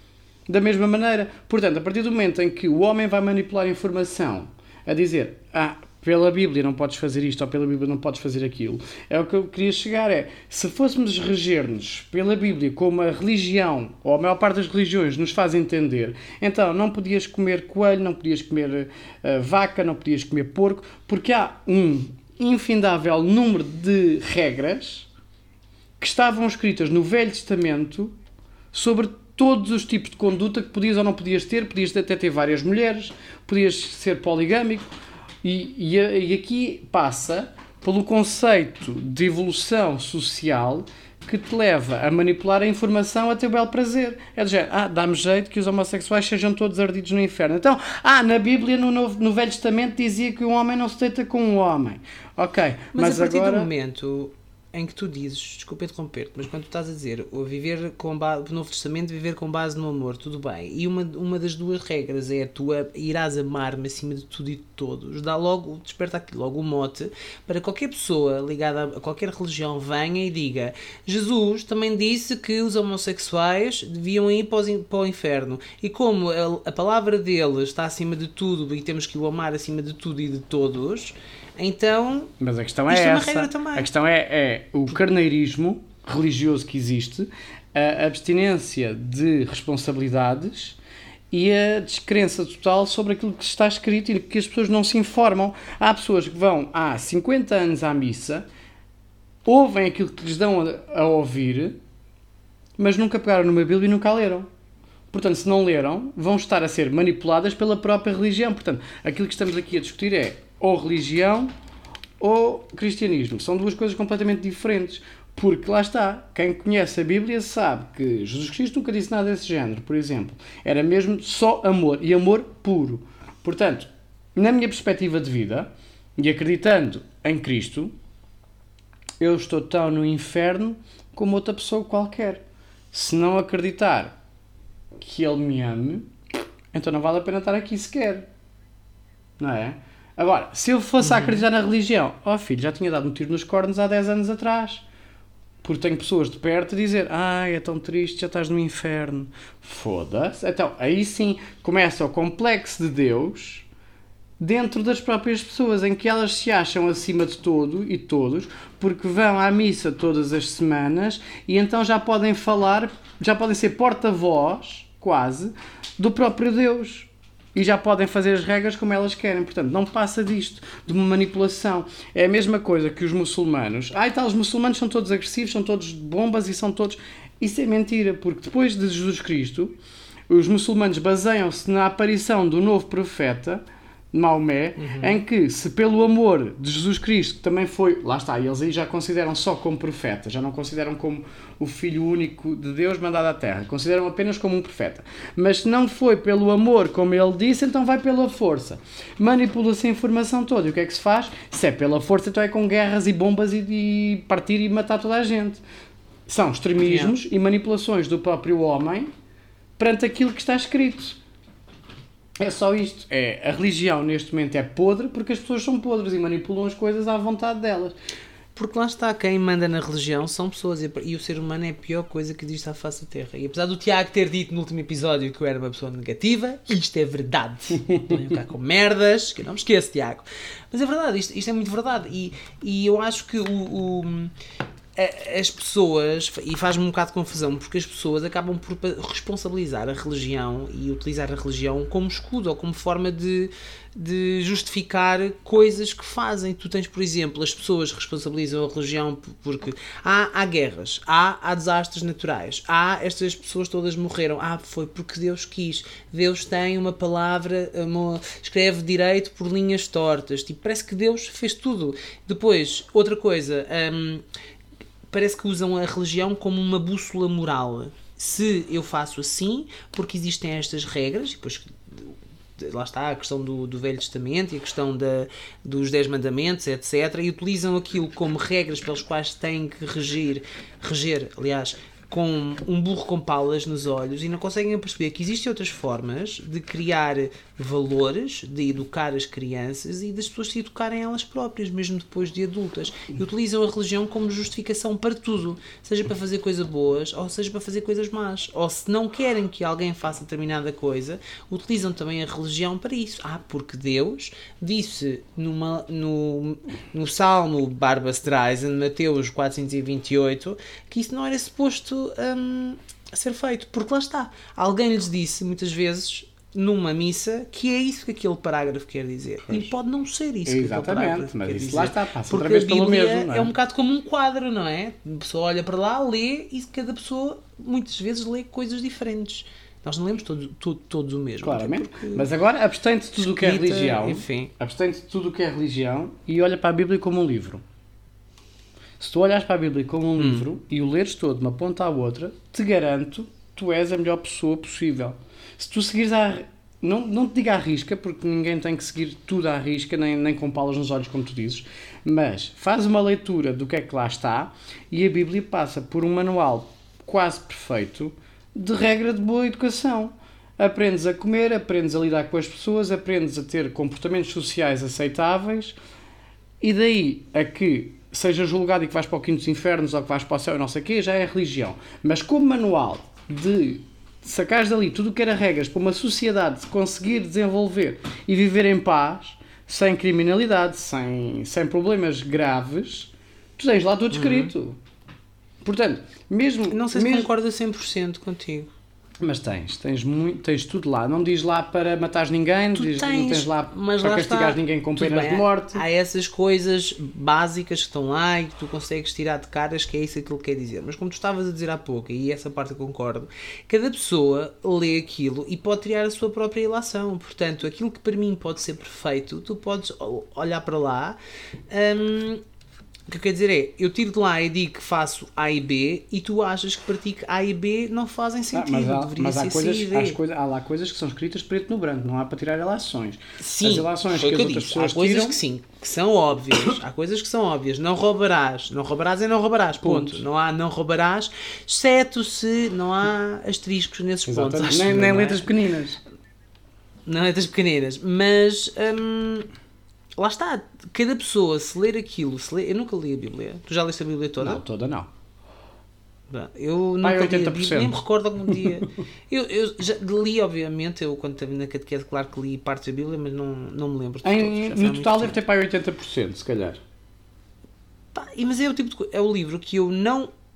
da mesma maneira. Portanto, a partir do momento em que o homem vai manipular informação a dizer, ah, pela Bíblia não podes fazer isto ou pela Bíblia não podes fazer aquilo, é o que eu queria chegar, é, se fôssemos reger-nos pela Bíblia como a religião, ou a maior parte das religiões nos faz entender, então não podias comer coelho, não podias comer uh, vaca, não podias comer porco, porque há um infindável número de regras que estavam escritas no Velho Testamento sobre todos os tipos de conduta que podias ou não podias ter, podias até ter várias mulheres, podias ser poligâmico, e, e, e aqui passa pelo conceito de evolução social que te leva a manipular a informação a teu belo prazer. É do género, ah, dá-me jeito que os homossexuais sejam todos ardidos no inferno. Então, ah, na Bíblia, no, Novo, no Velho Testamento, dizia que um homem não se deita com um homem. Ok, mas, mas a partir agora... do momento em que tu dizes, desculpa interromper-te, mas quando tu estás a dizer o viver com base, o Novo Testamento, viver com base no amor, tudo bem, e uma, uma das duas regras é tu irás amar-me acima de tudo e de todos, dá logo, desperta aqui logo o mote para qualquer pessoa ligada a qualquer religião venha e diga, Jesus também disse que os homossexuais deviam ir para, os, para o inferno, e como a, a palavra dele está acima de tudo e temos que o amar acima de tudo e de todos, então, mas a questão é essa, a questão é, é o carneirismo religioso que existe, a abstinência de responsabilidades e a descrença total sobre aquilo que está escrito e que as pessoas não se informam. Há pessoas que vão há cinquenta anos à missa, ouvem aquilo que lhes dão a, a ouvir, mas nunca pegaram numa Bíblia e nunca a leram. Portanto, se não leram, vão estar a ser manipuladas pela própria religião. Portanto, aquilo que estamos aqui a discutir é ou religião ou cristianismo. São duas coisas completamente diferentes. Porque lá está, quem conhece a Bíblia sabe que Jesus Cristo nunca disse nada desse género, por exemplo. Era mesmo só amor, e amor puro. Portanto, na minha perspectiva de vida, e acreditando em Cristo, eu estou tão no inferno como outra pessoa qualquer. Se não acreditar que Ele me ame, então não vale a pena estar aqui sequer. Não é? Agora, se eu fosse uhum. a acreditar na religião, ó oh, filho, já tinha dado um tiro nos cornos há dez anos atrás. Porque tenho pessoas de perto a dizer, ai, é tão triste, já estás no inferno. Foda-se. Então, aí sim começa o complexo de Deus dentro das próprias pessoas, em que elas se acham acima de todo e todos, porque vão à missa todas as semanas e então já podem falar, já podem ser porta-voz quase, do próprio Deus. E já podem fazer as regras como elas querem. Portanto, não passa disto, de uma manipulação. É a mesma coisa que os muçulmanos. Ah, e tal, os muçulmanos são todos agressivos, são todos bombas e são todos... Isso é mentira, porque depois de Jesus Cristo, os muçulmanos baseiam-se na aparição do novo profeta, Maomé, uhum. em que, se pelo amor de Jesus Cristo, que também foi... Lá está, eles aí já consideram só como profeta, já não consideram como o Filho único de Deus mandado à Terra, consideram apenas como um profeta. Mas se não foi pelo amor, como ele disse, então vai pela força. Manipula-se a informação toda. E o que é que se faz? Se é pela força, então é com guerras e bombas e, e partir e matar toda a gente. São extremismos yeah. e manipulações do próprio homem perante aquilo que está escrito. É só isto. É, a religião neste momento é podre porque as pessoas são podres e manipulam as coisas à vontade delas. Porque lá está, quem manda na religião são pessoas e o ser humano é a pior coisa que existe à face da Terra. E apesar do Tiago ter dito no último episódio que eu era uma pessoa negativa, isto é verdade. Não venham cá com merdas, que eu não me esqueço, Tiago. Mas é verdade, isto, isto é muito verdade. E, e eu acho que o... o as pessoas, e faz-me um bocado de confusão, porque as pessoas acabam por responsabilizar a religião e utilizar a religião como escudo ou como forma de, de justificar coisas que fazem. Tu tens, por exemplo, as pessoas responsabilizam a religião porque há, há guerras, há, há desastres naturais, há estas pessoas todas morreram, ah, foi porque Deus quis, Deus tem uma palavra, uma, escreve direito por linhas tortas, tipo, parece que Deus fez tudo. Depois, outra coisa... Hum, parece que usam a religião como uma bússola moral. Se eu faço assim, porque existem estas regras, e depois lá está a questão do, do Velho Testamento e a questão da, dos Dez Mandamentos, etcétera, e utilizam aquilo como regras pelas quais têm que regir, reger, aliás, com um burro com palas nos olhos e não conseguem perceber que existem outras formas de criar valores, de educar as crianças e das pessoas se educarem elas próprias, mesmo depois de adultas. E utilizam a religião como justificação para tudo, seja para fazer coisas boas ou seja para fazer coisas más. Ou se não querem que alguém faça determinada coisa, utilizam também a religião para isso. Ah, porque Deus disse numa, no, no Salmo Barbra Streisand, Mateus quatrocentos e vinte e oito, que isso não era suposto Um, a ser feito, porque lá está, alguém lhes disse muitas vezes numa missa que é isso que aquele parágrafo quer dizer, pois. E pode não ser isso. Exatamente, que aquele parágrafo mas quer isso dizer. lá está, passa porque outra vez a Bíblia pelo mesmo, não é? É um bocado como um quadro, não é? A pessoa olha para lá, lê e cada pessoa muitas vezes lê coisas diferentes. Nós não lemos todos, todos, todos o mesmo. Claramente, mas agora abstém-te de tudo o que é religião, enfim. abstém-te de tudo o que é religião e olha para a Bíblia como um livro. Se tu olhas para a Bíblia como um hum. livro e o leres todo de uma ponta à outra, te garanto, tu és a melhor pessoa possível. Se tu seguires à... Não, não te diga à risca, porque ninguém tem que seguir tudo à risca, nem, nem com palas nos olhos, como tu dizes, mas faz uma leitura do que é que lá está e a Bíblia passa por um manual quase perfeito de regra de boa educação. Aprendes a comer, aprendes a lidar com as pessoas, aprendes a ter comportamentos sociais aceitáveis e daí a que seja julgado e que vais para o quinto dos infernos ou que vais para o céu e não sei o quê, já é religião. Mas como manual de sacares dali tudo o que era regras para uma sociedade conseguir desenvolver e viver em paz, sem criminalidade, sem, sem problemas graves, tu tens lá tudo escrito. Uhum. Portanto, mesmo... Não sei mesmo... se concordo a cem por cento contigo. Mas tens, tens, muito, tens tudo lá. Não diz lá para matares ninguém, diz, tens, não tens lá mas para lá castigares ninguém com penas bem, de morte. Há, há essas coisas básicas que estão lá e que tu consegues tirar de caras, que é isso que ele quer dizer. Mas como tu estavas a dizer há pouco, e essa parte eu concordo, cada pessoa lê aquilo e pode criar a sua própria ilação. Portanto, aquilo que para mim pode ser perfeito, tu podes olhar para lá... Hum, o que eu quero dizer é, eu tiro de lá e digo que faço A e B e tu achas que para ti que A e B não fazem sentido, ah, mas há, deveria mas há ser coisas, C e D. há, coisas, há lá coisas que são escritas preto no branco, não há para tirar relações. Sim, as relações que, que as outras disse. pessoas há coisas tiram... que sim, que são óbvias, há coisas que são óbvias, não roubarás, não roubarás é não roubarás, ponto. ponto. Não há não roubarás, exceto se não há asteriscos nesses Exatamente. pontos. Nem, nem não letras é? pequeninas. Não letras pequeninas, mas... Hum, lá está, cada pessoa se ler aquilo, se ler, eu nunca li a Bíblia. Tu já leste a Bíblia toda? Não, toda não. Eu nunca li a Bíblia, nem me recordo algum dia. eu, eu já li, obviamente, eu quando estava na catequese, claro que li parte da Bíblia, mas não, não me lembro de em, todos. No total deve ter para aí oitenta por cento, se calhar. Pá, mas é o tipo de, é o livro que eu não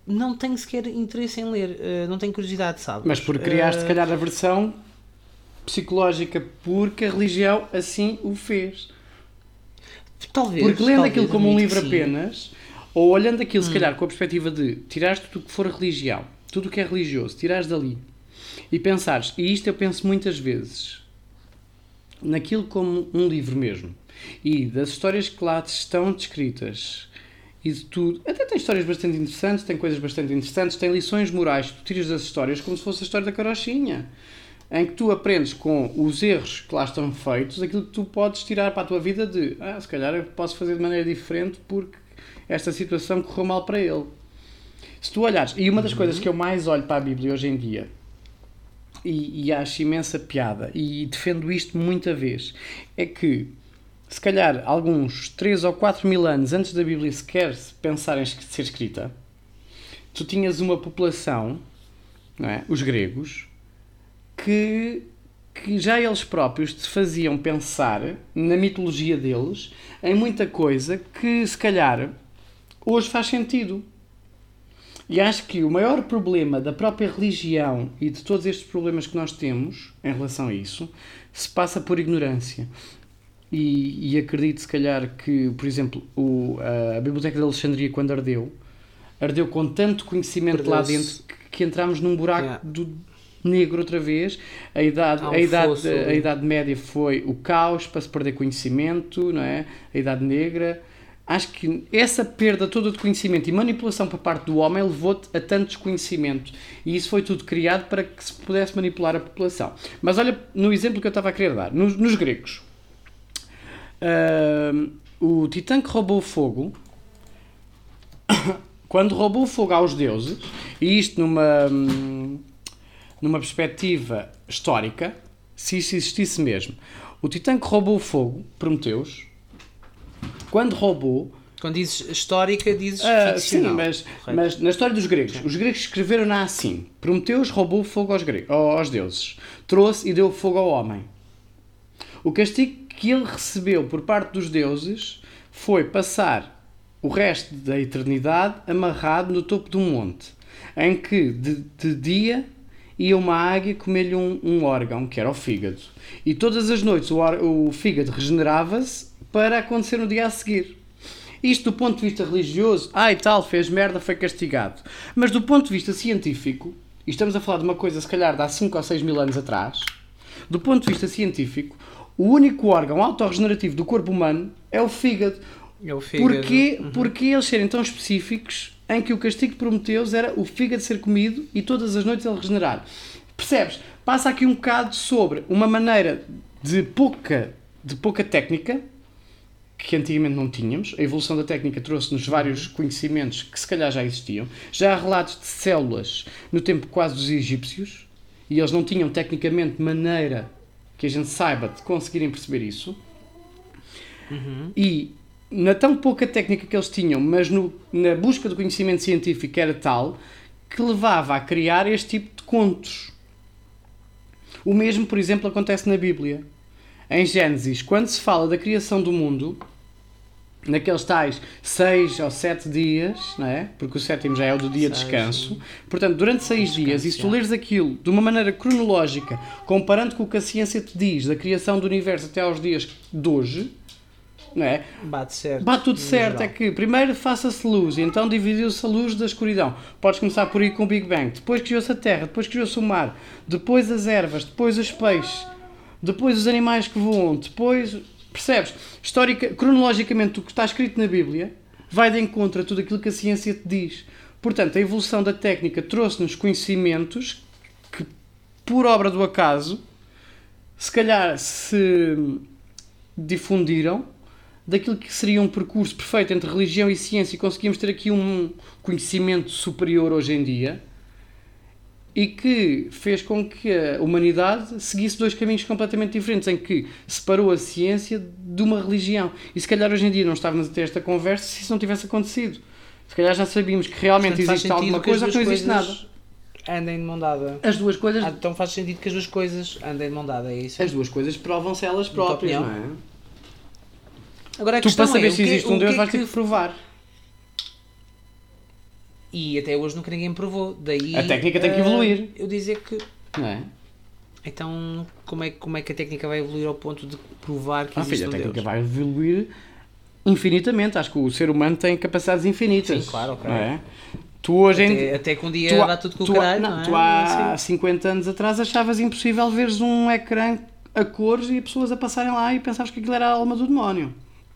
não tenho sequer interesse em ler, uh, não tenho curiosidade, sabe? Mas porque criaste, Uh, se calhar, a versão psicológica, porque a religião assim o fez. Talvez. Porque lendo talvez, aquilo como um admito livro que sim. apenas, ou olhando aquilo, se Hum. calhar, com a perspectiva de tirares tudo o que for religião, tudo o que é religioso, tirares dali e pensares, e isto eu penso muitas vezes, naquilo como um livro mesmo, e das histórias que lá estão descritas, e de tudo, até tem histórias bastante interessantes, tem coisas bastante interessantes, tem lições morais que tu tiras das histórias como se fosse a história da carochinha, em que tu aprendes com os erros que lá estão feitos, aquilo que tu podes tirar para a tua vida de, ah, se calhar eu posso fazer de maneira diferente porque esta situação correu mal para ele. Se tu olhares, e uma das uhum. coisas que eu mais olho para a Bíblia hoje em dia, e, e acho imensa piada, e defendo isto muita vez, é que, se calhar, alguns três ou quatro mil anos antes da Bíblia sequer pensar em ser escrita, tu tinhas uma população, não é? Os gregos, que, que já eles próprios te faziam pensar, na mitologia deles, em muita coisa que, se calhar, hoje faz sentido. E acho que o maior problema da própria religião e de todos estes problemas que nós temos em relação a isso se passa por ignorância. E, e acredito, se calhar, que, por exemplo, o, a Biblioteca de Alexandria, quando ardeu, ardeu com tanto conhecimento Perdeu-se. lá dentro que, que entramos num buraco yeah. do negro outra vez. A idade, um a, idade, a Idade Média foi o caos para se perder conhecimento, não é? A Idade Negra. Acho que essa perda toda de conhecimento e manipulação por parte do homem levou-te a tanto desconhecimento. E isso foi tudo criado para que se pudesse manipular a população. Mas olha, no exemplo que eu estava a querer dar, nos, nos gregos, uh, o titã que roubou o fogo, quando roubou o fogo aos deuses, e isto numa, numa perspectiva histórica, se isso existisse mesmo, o titã que roubou o fogo, Prometeus, quando roubou... Quando dizes histórica, dizes uh, ficcional. Sim, mas, mas na história dos gregos, sim. Os gregos escreveram-na assim. Prometeus roubou fogo aos, gregos, aos deuses. Trouxe e deu fogo ao homem. O castigo que ele recebeu por parte dos deuses foi passar o resto da eternidade amarrado no topo de um monte, em que de, de dia ia uma águia comer-lhe um, um órgão, que era o fígado. E todas as noites o, o fígado regenerava-se para acontecer no dia a seguir. Isto do ponto de vista religioso, ai tal, fez merda, foi castigado. Mas do ponto de vista científico, e estamos a falar de uma coisa se calhar de há cinco ou seis mil anos atrás, do ponto de vista científico, o único órgão autorregenerativo do corpo humano é o fígado. É o fígado. Porquê, uhum. Porquê eles serem tão específicos em que o castigo de Prometeus era o fígado ser comido e todas as noites ele regenerar? Percebes? Passa aqui um bocado sobre uma maneira de pouca, de pouca técnica, que antigamente não tínhamos. A evolução da técnica trouxe-nos vários conhecimentos que se calhar já existiam. Já há relatos de células no tempo quase dos egípcios e eles não tinham tecnicamente maneira que a gente saiba de conseguirem perceber isso. Uhum. E na tão pouca técnica que eles tinham, mas no, na busca do conhecimento científico era tal que levava a criar este tipo de contos. O mesmo, por exemplo, acontece na Bíblia. Em Gênesis, quando se fala da criação do mundo, naqueles tais seis ou sete dias, não é? Porque o sétimo já é o do dia de descanso. Sim. Portanto, durante seis descanso, dias, e se tu leres aquilo de uma maneira cronológica, comparando com o que a ciência te diz da criação do universo até aos dias de hoje, não é? Bate certo. Bate tudo certo. É que primeiro faça-se luz, e então dividiu-se a luz da escuridão. Podes começar por aí com o Big Bang. Depois criou-se a Terra, depois criou-se o mar, depois as ervas, depois os peixes, depois os animais que voam, depois... Percebes? Histórica, cronologicamente, o que está escrito na Bíblia vai de encontro a tudo aquilo que a ciência te diz. Portanto, a evolução da técnica trouxe-nos conhecimentos que, por obra do acaso, se calhar se difundiram daquilo que seria um percurso perfeito entre religião e ciência, e conseguimos ter aqui um conhecimento superior hoje em dia, e que fez com que a humanidade seguisse dois caminhos completamente diferentes, em que separou a ciência de uma religião. E se calhar hoje em dia não estávamos a ter esta conversa se isso não tivesse acontecido. Se calhar já sabíamos que realmente Portanto, existe alguma coisa ou que não existe nada. Andem de mão dada. As duas coisas... Ah, então faz sentido que as duas coisas andem de mão dada, é isso? As duas coisas provam-se elas próprias, não é? Agora, a tu para saber é, se existe um Deus que vais que... ter que provar. E até hoje nunca ninguém provou. Daí, A técnica tem que evoluir. Uh, eu dizer que... Não é? Então, como é, como é que a técnica vai evoluir ao ponto de provar que Ah, existe filho, a um técnica Deus? vai evoluir infinitamente. Acho que o ser humano tem capacidades infinitas. Sim, claro, ok. Não é? Tu hoje em Até, até que um dia tu, há- dá tudo com o tu, há- caralho, não, não é? tu há Assim. cinquenta anos atrás achavas impossível veres um ecrã a cores e pessoas a passarem lá e pensavas que aquilo era a alma do demónio.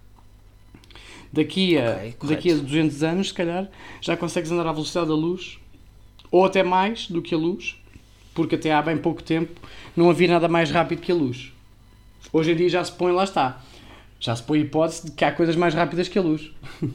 Daqui a, Ok, correto. daqui a duzentos anos, se calhar, já consegues andar à velocidade da luz, ou até mais do que a luz, porque até há bem pouco tempo não havia nada mais rápido que a luz. Hoje em dia já se põe, lá está, já se põe a hipótese de que há coisas mais rápidas que a luz.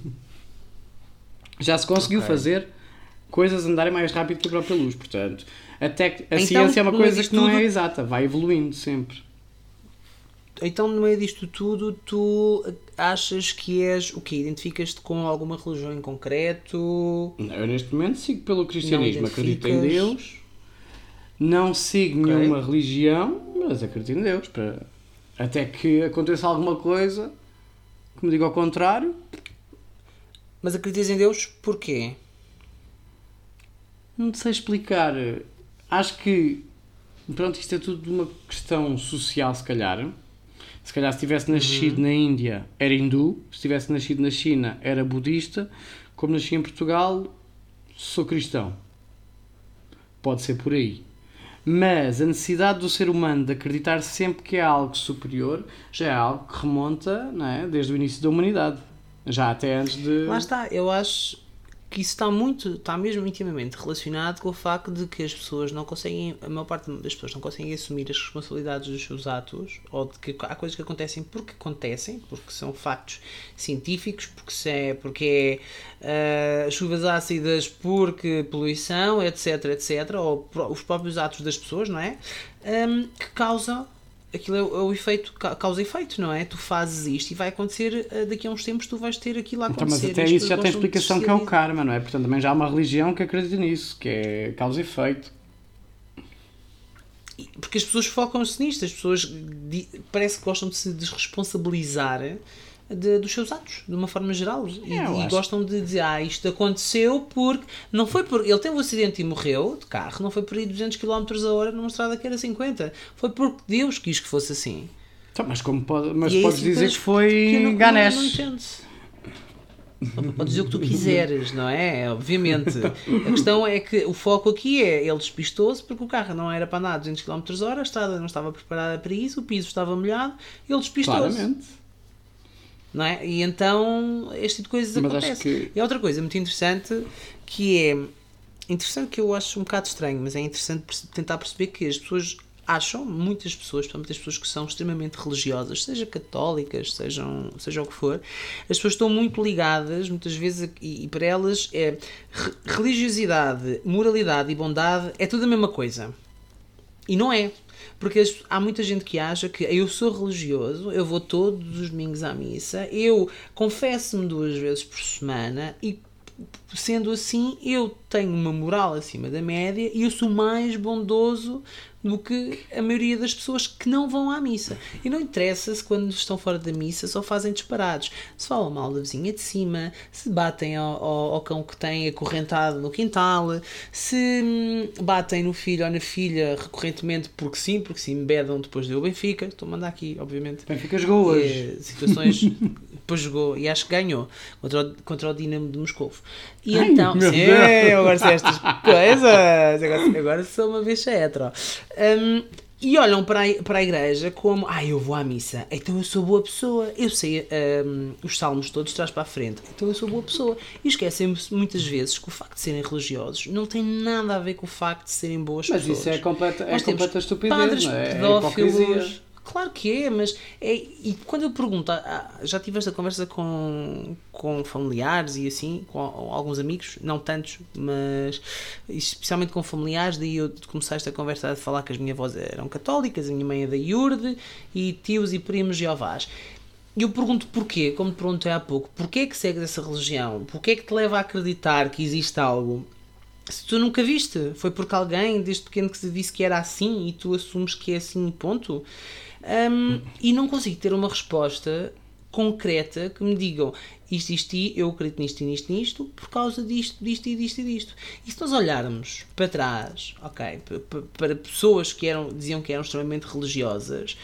Já se conseguiu Ok. fazer coisas andarem mais rápido que a própria luz, portanto, até que a Então, ciência é uma no meio coisa disto que não é tudo- exata, vai evoluindo sempre. Então, no meio disto tudo, tu achas que és o quê? Identificas-te com alguma religião em concreto? Eu neste momento sigo pelo cristianismo, Não acredito em identificas? Deus, não sigo Ok. nenhuma religião, mas acredito em Deus, para... até que aconteça alguma coisa que me diga ao contrário. Mas acreditas em Deus porquê? Não te sei explicar. Acho que, pronto, isto é tudo uma questão social, se calhar. Se calhar se tivesse nascido na Índia era hindu, se tivesse nascido na China era budista, como nasci em Portugal sou cristão. Pode ser por aí. Mas a necessidade do ser humano de acreditar sempre que é algo superior já é algo que remonta, não é, desde o início da humanidade. Já até antes de... Lá está, eu acho que isso está muito, está mesmo intimamente relacionado com o facto de que as pessoas não conseguem, a maior parte das pessoas não conseguem assumir as responsabilidades dos seus atos, ou de que há coisas que acontecem porque acontecem, porque são factos científicos, porque, se é, porque é uh, chuvas ácidas, porque poluição, etc, etc, ou pro, os próprios atos das pessoas, não é? Um, que causam aquilo é o, é o efeito, causa efeito, não é? Tu fazes isto e vai acontecer, daqui a uns tempos tu vais ter aquilo a Então, acontecer. mas até isso já tem explicação que é o karma, não é? Portanto, também já há uma religião que acredita nisso, que é causa e efeito. Porque as pessoas focam-se nisto, as pessoas parece que gostam de se desresponsabilizar de, dos seus atos, de uma forma geral. E, É, e gostam de dizer, ah, isto aconteceu porque... Não foi por... Ele teve um acidente e morreu de carro, não foi por ir duzentos quilómetros a hora numa estrada que era cinquenta. Foi porque Deus quis que fosse assim. Então, mas como pode, mas E é podes isso dizer depois que foi que eu não- Ganesh. Não, não entendo. Podes dizer o que tu quiseres, não é? Obviamente. A questão é que o foco aqui é ele despistou-se porque o carro não era para andar a duzentos quilómetros a hora, a estrada não estava preparada para isso, o piso estava molhado, ele despistou-se. Claramente. Não é? E então este tipo de coisas Mas acho acontece. que- E há outra coisa muito interessante que é interessante, que eu acho um bocado estranho, mas é interessante perce- tentar perceber que as pessoas acham, muitas pessoas, principalmente as pessoas que são extremamente religiosas, seja católicas, sejam, seja o que for, as pessoas estão muito ligadas, muitas vezes, e, e para elas é re- religiosidade, moralidade e bondade é tudo a mesma coisa. E não é. Porque as- há muita gente que acha que eu sou religioso, eu vou todos os domingos à missa, eu confesso-me duas vezes por semana e, sendo assim, eu tenho uma moral acima da média e eu sou mais bondoso do que a maioria das pessoas que não vão à missa. E não interessa se quando estão fora da missa só fazem disparados. Se falam mal da vizinha de cima, se batem ao, ao, ao cão que tem acorrentado no quintal, se hum, batem no filho ou na filha recorrentemente porque sim, porque se embedam depois do Benfica. Estou a mandar aqui, obviamente. Benfica jogou hoje. Eh, situações... Depois jogou e acho que ganhou contra o, contra o Dinamo de Moscovo. E Ai, então, meu sim, Deus. eu agora sei estas coisas, agora, agora sou uma bicha hetero. Um, e olham para a, para a igreja como, ah, eu vou à missa, então eu sou boa pessoa, eu sei um, os salmos todos de trás para a frente, então eu sou boa pessoa. E esquecem-se muitas vezes que o facto de serem religiosos não tem nada a ver com o facto de serem boas Mas pessoas. isso é completa, é Nós temos completa estupidez, padres não é? É pedófilos. hipocrisia. Claro que é, mas é, e quando eu pergunto, ah, já tive esta conversa com, com familiares e assim, com alguns amigos, não tantos, mas especialmente com familiares, daí eu comecei esta conversa a falar que as minhas avós eram católicas, a minha mãe é da Iurde, e tios e primos Jeovás. E eu pergunto porquê, como te perguntei há pouco, porquê é que segues essa religião? Porquê é que te leva a acreditar que existe algo? Se tu nunca viste, foi porque alguém desde pequeno que te disse que era assim e tu assumes que é assim, ponto. Um, e não consigo ter uma resposta concreta que me digam isto, isto e eu acredito nisto e nisto e nisto por causa disto, disto e disto e disto. E se nós olharmos para trás, ok, para, para pessoas que eram, diziam que eram extremamente religiosas,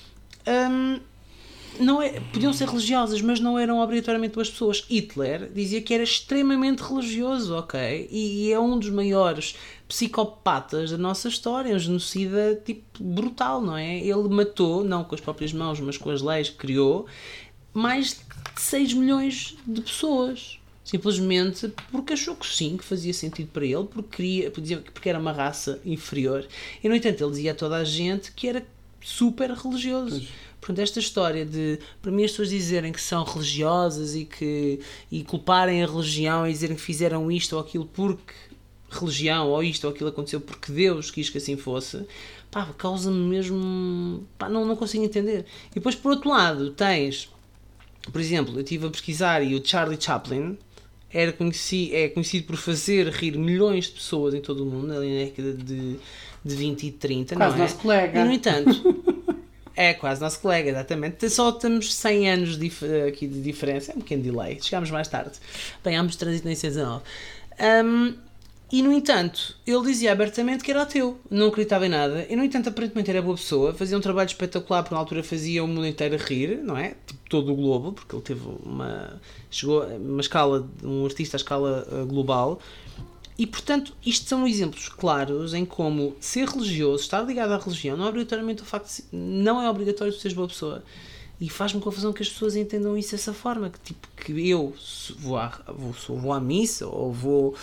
hum, não é, podiam ser religiosas, mas não eram obrigatoriamente boas pessoas. Hitler dizia que era extremamente religioso, ok? E, e é um dos maiores psicopatas da nossa história, um genocida tipo brutal, não é? Ele matou, não com as próprias mãos, mas com as leis que criou, mais de seis milhões de pessoas. Simplesmente porque achou que sim, que fazia sentido para ele, porque, queria, porque era uma raça inferior. E, no entanto, ele dizia a toda a gente que era super religioso. Pois. Portanto, esta história de, para mim, as pessoas dizerem que são religiosas e, que, e culparem a religião e dizerem que fizeram isto ou aquilo porque religião ou isto ou aquilo aconteceu porque Deus quis que assim fosse, pá, causa-me mesmo... Pá, não, não consigo entender. E depois, por outro lado, tens... Por exemplo, eu estive a pesquisar e o Charlie Chaplin era conhecido, é conhecido por fazer rir milhões de pessoas em todo o mundo, ali na década de, de vinte e trinta, quase não é? Nosso colega. E, no entanto... É, quase nosso colega, exatamente. Só temos cem anos de, aqui de diferença. É um pequeno delay. Chegámos mais tarde. Apanhámos trânsito em seis a nove. Um, e, no entanto, ele dizia abertamente que era ateu. Não acreditava em nada. E, no entanto, aparentemente era boa pessoa. Fazia um trabalho espetacular, porque na altura fazia o mundo inteiro a rir, não é? Tipo, todo o globo, porque ele teve uma... Chegou a uma escala... Um artista à escala uh, global. E, portanto, isto são exemplos claros em como ser religioso, estar ligado à religião, não é obrigatoriamente o facto de ser, não é obrigatório de seres boa pessoa. E faz-me confusão que as pessoas entendam isso dessa forma, que tipo, que eu vou à, vou, vou à missa, ou vou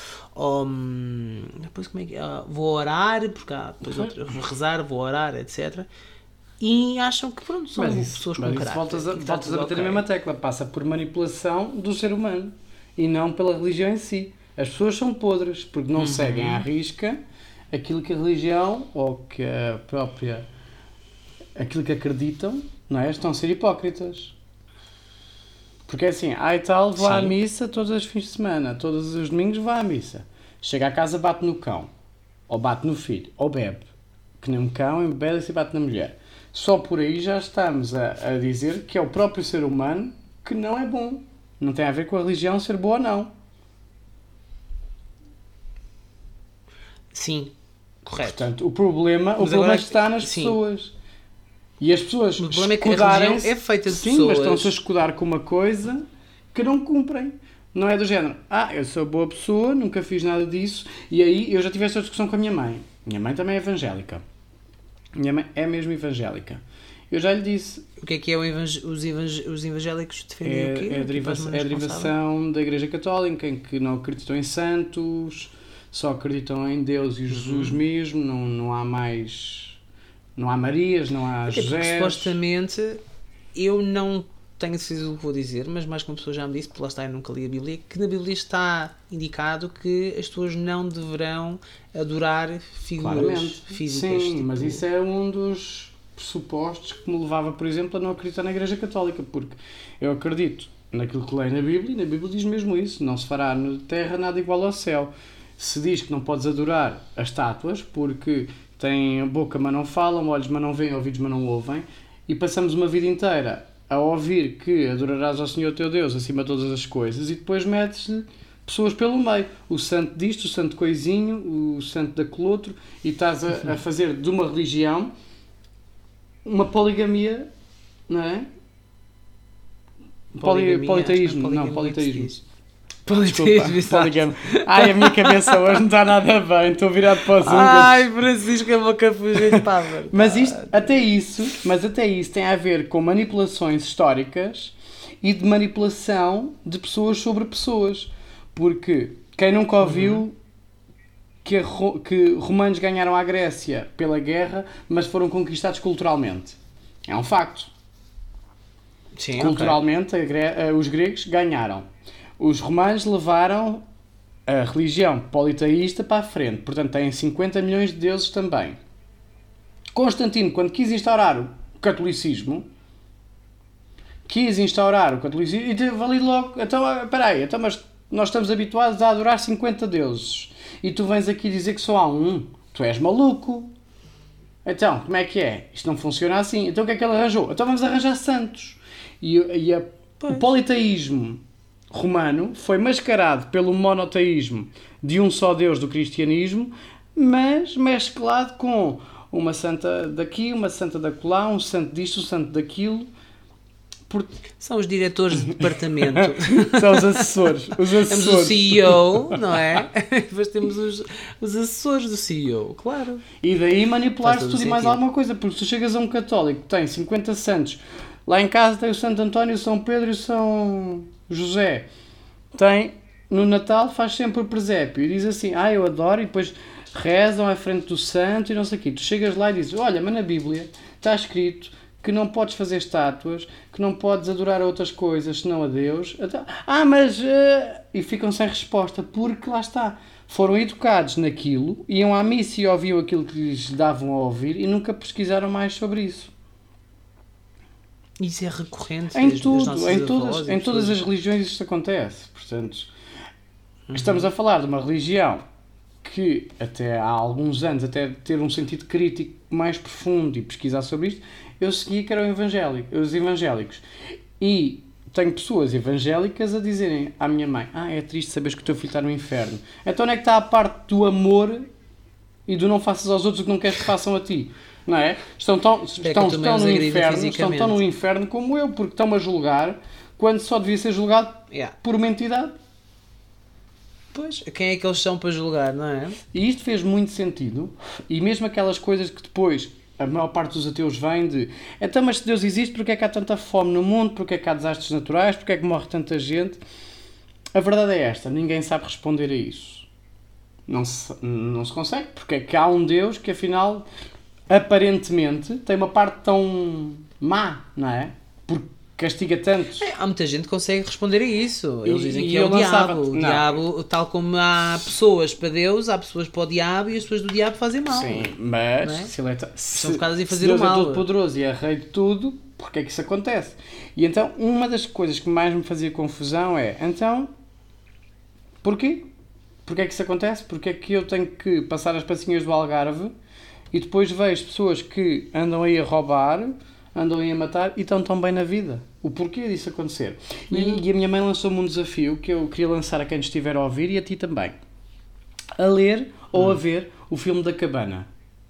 um, depois como é que é? Vou orar, porque há depois outra, vou rezar, vou orar, etcétera. E acham que pronto, são isso, pessoas com mas caráter. Voltas a, voltas a bater okay. a mesma tecla, passa por manipulação do ser humano e não pela religião em si. As pessoas são podres porque não uhum. seguem à risca aquilo que a religião ou que a própria aquilo que acreditam, não é? Estão a ser hipócritas. Porque é assim, ah e tal, vou Sim. à missa todos os fins de semana, todos os domingos vou à missa. Chega à casa, bate no cão, ou bate no filho, ou bebe, que nem um cão, embebeda-se e bate na mulher. Só por aí já estamos a, a dizer que é o próprio ser humano que não é bom. Não tem a ver com a religião ser boa ou não. Sim, correto. Portanto, o problema, o problema está nas sim. pessoas. E as pessoas o problema é que a religião é feita de sim, pessoas. Mas estão-se a escudar com uma coisa que não cumprem. Não é do género, ah, eu sou boa pessoa, nunca fiz nada disso. E aí eu já tive esta discussão com a minha mãe. Minha mãe também é evangélica. Minha mãe é mesmo evangélica. Eu já lhe disse... O que é que é o evang- os, evang- os evangélicos defendem é, o quê? É a, deriva- é a derivação da Igreja Católica, em que não acreditam em santos... Só acreditam em Deus e Jesus uhum. mesmo, não, não há mais... Não há Marias, não há José. Supostamente, eu não tenho certeza do que vou dizer, mas mais que uma pessoa já me disse, porque lá está, eu nunca li a Bíblia, que na Bíblia está indicado que as pessoas não deverão adorar figuras Claramente. físicas. Sim, tipo... mas isso é um dos pressupostos que me levava, por exemplo, a não acreditar na Igreja Católica, porque eu acredito naquilo que leio na Bíblia, e na Bíblia diz mesmo isso, não se fará na terra nada igual ao céu. Se diz que não podes adorar as estátuas porque têm boca mas não falam, olhos mas não veem, ouvidos mas não ouvem, e passamos uma vida inteira a ouvir que adorarás ao Senhor teu Deus acima de todas as coisas e depois metes-lhe pessoas pelo meio, o santo disto, o santo coisinho, o santo daquele outro, e estás a, a fazer de uma religião uma poligamia, não é? Poligamia, politeísmo, não, não politeísmo. Politeísmo, poligamia. Ai, a minha cabeça hoje não está nada bem, estou virado para os húngaros. Ai, Francisco, a boca fugiu de pava. Mas isto, até isso, mas até isso tem a ver com manipulações históricas e de manipulação de pessoas sobre pessoas. Porque quem nunca ouviu uhum. que, a, que romanos ganharam a Grécia pela guerra, mas foram conquistados culturalmente? É um facto. Sim, culturalmente, okay. a, os gregos ganharam. Os romanos levaram a religião politeísta para a frente. Portanto, têm cinquenta milhões de deuses também. Constantino, quando quis instaurar o catolicismo, quis instaurar o catolicismo e teve ali logo... Então, espera aí, então, mas nós estamos habituados a adorar cinquenta deuses. E tu vens aqui dizer que só há um. Tu és maluco. Então, como é que é? Isto não funciona assim. Então, o que é que ele arranjou? Então, vamos arranjar santos. E, e a O politeísmo romano foi mascarado pelo monoteísmo de um só Deus do cristianismo, mas mesclado com uma santa daqui, uma santa dacolá, um santo disto, um santo daquilo. Por... São os diretores de departamento. São os assessores. Os assessores. Temos o C E O, não é? Depois temos os, os assessores do C E O, claro. E daí manipular-se tudo e mais sentido. alguma coisa, porque se tu chegas a um católico que tem cinquenta santos, lá em casa tem o Santo António, o São Pedro e o São José, tem, no Natal faz sempre o presépio e diz assim, ah, eu adoro, e depois rezam à frente do santo e não sei o quê. Tu chegas lá e dizes, olha, mas na Bíblia está escrito que não podes fazer estátuas, que não podes adorar a outras coisas senão a Deus. Ah, mas... Uh... E ficam sem resposta, porque lá está. Foram educados naquilo, iam à missa e ouviam aquilo que lhes davam a ouvir e nunca pesquisaram mais sobre isso. Isso é recorrente. Em das, tudo, das em, todas, avós, em todas pessoas... as religiões isto acontece. Portanto, uhum. Estamos a falar de uma religião que até há alguns anos, até ter um sentido crítico mais profundo e pesquisar sobre isto, eu segui que eram evangélicos, os evangélicos. E tenho pessoas evangélicas a dizerem à minha mãe, ah, é triste saberes que o teu filho está no inferno. Então onde é que está a parte do amor e do não faças aos outros o que não queres que façam a ti? Não é? Estão, tão, estão, estão no inferno, estão tão no inferno como eu, porque estão-me a julgar quando só devia ser julgado yeah. por uma entidade. Pois, quem é que eles são para julgar, não é? E isto fez muito sentido, e mesmo aquelas coisas que depois a maior parte dos ateus vem de então, mas se Deus existe, porque é que há tanta fome no mundo, porque é que há desastres naturais, porque é que morre tanta gente? A verdade é esta, ninguém sabe responder a isso. Não se, não se consegue, porque é que há um Deus que afinal, aparentemente, tem uma parte tão má, não é? Porque castiga tantos. É, há muita gente que consegue responder a isso. Eles E- dizem e que é o eu lançava- diabo. O Não. diabo, tal como há pessoas para Deus, há pessoas para o diabo e as pessoas do diabo fazem mal. Sim, mas Não é? se ele é, ta- se, focadas em se fazer Deus o mal. é todo poderoso e é rei de tudo, porque é que isso acontece? E então, uma das coisas que mais me fazia confusão é, então, porquê? Porquê é que isso acontece? Porquê é que eu tenho que passar as passinhas do Algarve e depois vejo pessoas que andam aí a roubar, andam aí a matar e estão tão bem na vida? O porquê disso acontecer? E, Uhum. e a minha mãe lançou-me um desafio que eu queria lançar a quem nos estiver a ouvir e a ti também. A ler ou Uhum. a ver o filme da Cabana.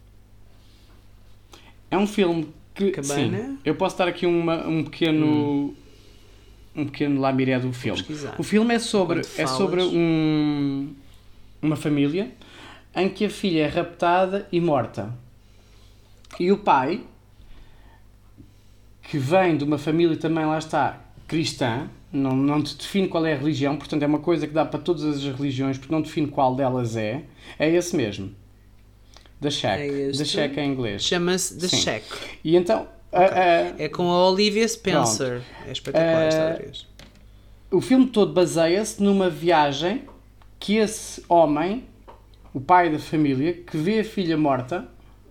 É um filme que... Cabana? Sim, eu posso dar aqui uma, um pequeno... Um pequeno lamiré do filme. pesquisar. O filme é sobre, Enquanto é falas. sobre um, uma família em que a filha é raptada e morta. E o pai, que vem de uma família também, lá está, cristã, não, não te define qual é a religião, portanto é uma coisa que dá para todas as religiões, porque não define qual delas é, é esse mesmo. The Shack. É este? The Shack em inglês. Chama-se The Sim. Shack. E então... a- a- É com a Olivia Spencer. É espetacular esta Eh, atriz. o filme todo baseia-se numa viagem que esse homem, o pai da família, que vê a filha morta,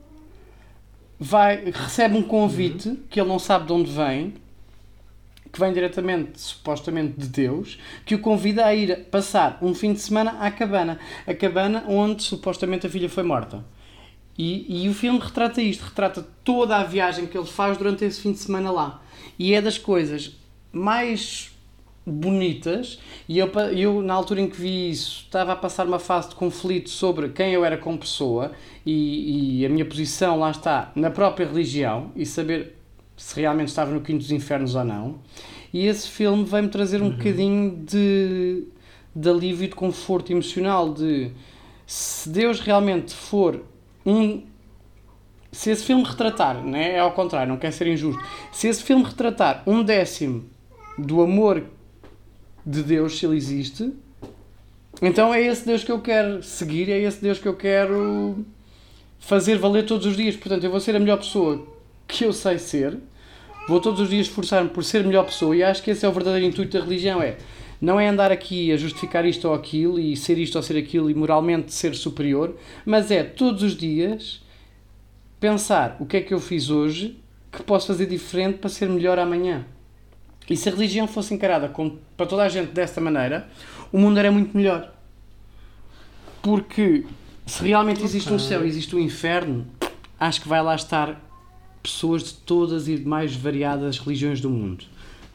vai, recebe um convite que ele não sabe de onde vem, que vem diretamente, supostamente, de Deus, que o convida a ir passar um fim de semana à cabana. A cabana onde, supostamente, a filha foi morta. E, e o filme retrata isto, retrata toda a viagem que ele faz durante esse fim de semana lá. E é das coisas mais bonitas, e eu, pa- eu na altura em que vi isso, estava a passar uma fase de conflito sobre quem eu era como pessoa e, e a minha posição, lá está, na própria religião, e saber se realmente estava no quinto dos infernos ou não. E esse filme veio-me trazer um bocadinho de, de alívio e de conforto emocional, de se Deus realmente for um... Se esse filme retratar, né, é ao contrário, não quer ser injusto, se esse filme retratar um décimo do amor de Deus, se ele existe, então é esse Deus que eu quero seguir, é esse Deus que eu quero fazer valer todos os dias. Portanto, eu vou ser a melhor pessoa que eu sei ser, vou todos os dias esforçar-me por ser a melhor pessoa, e acho que esse é o verdadeiro intuito da religião, é não é andar aqui a justificar isto ou aquilo e ser isto ou ser aquilo e moralmente ser superior, mas é todos os dias pensar o que é que eu fiz hoje que posso fazer diferente para ser melhor amanhã. E se a religião fosse encarada como, para toda a gente desta maneira, o mundo era muito melhor. Porque se realmente existe um céu e existe um inferno, acho que vai lá estar pessoas de todas e de mais variadas religiões do mundo.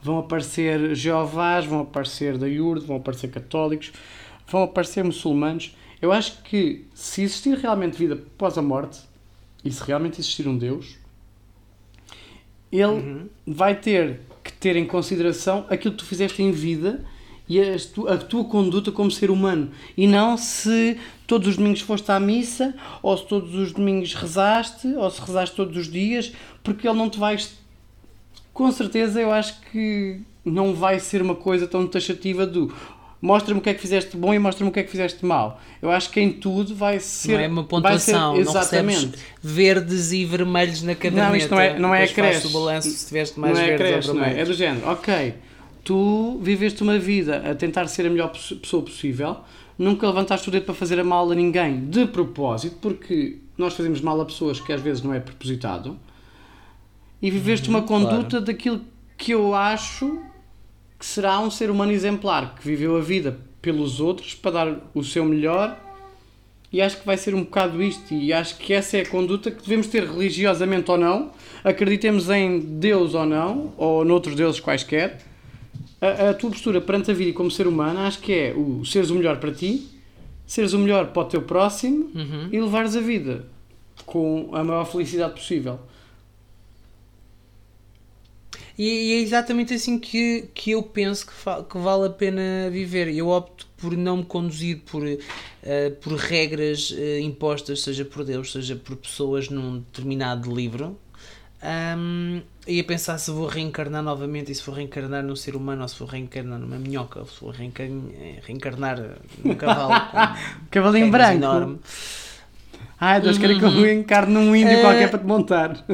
vão aparecer Jeovás, vão aparecer da Iurde, vão aparecer católicos, vão aparecer muçulmanos. Eu acho que se existir realmente vida após a morte, e se realmente existir um Deus, ele uhum. vai ter que ter em consideração aquilo que tu fizeste em vida e a tua, a tua conduta como ser humano. E não se todos os domingos foste à missa, ou se todos os domingos rezaste, ou se rezaste todos os dias, porque ele não te vai... Com certeza, eu acho que não vai ser uma coisa tão taxativa do... Mostra-me o que é que fizeste bom e mostra-me o que é que fizeste mal. Eu acho que em tudo vai ser... Não é uma pontuação, ser, exatamente. Não recebes verdes e vermelhos na caderneta. Não, isto não é, não é creche. O balanço se tiveste mais não é verdes creche, ou não é? vermelhos. É do género, ok, tu viveste uma vida a tentar ser a melhor pessoa possível, nunca levantaste o dedo para fazer a mal a ninguém de propósito, porque nós fazemos mal a pessoas que às vezes não é propositado, e viveste uhum, uma conduta claro. daquilo que eu acho... que será um ser humano exemplar, que viveu a vida pelos outros para dar o seu melhor, e acho que vai ser um bocado isto, e acho que essa é a conduta que devemos ter religiosamente ou não, acreditemos em Deus ou não, ou noutros deuses quaisquer, a, a tua postura perante a vida como ser humano, acho que é o seres o melhor para ti, seres o melhor para o teu próximo, uhum. e levares a vida com a maior felicidade possível. E é exatamente assim que, que eu penso que, fa- que vale a pena viver. Eu opto por não me conduzir por, uh, por regras uh, impostas, seja por Deus, seja por pessoas num determinado livro. Um, e a pensar se vou reencarnar novamente, e se vou reencarnar num ser humano, ou se vou reencarnar numa minhoca, ou se vou reencarnar, reencarnar num cavalo. Cavalinho branco. Enorme. Ai, Deus, querem que eu encarne num índio uh... qualquer para te montar.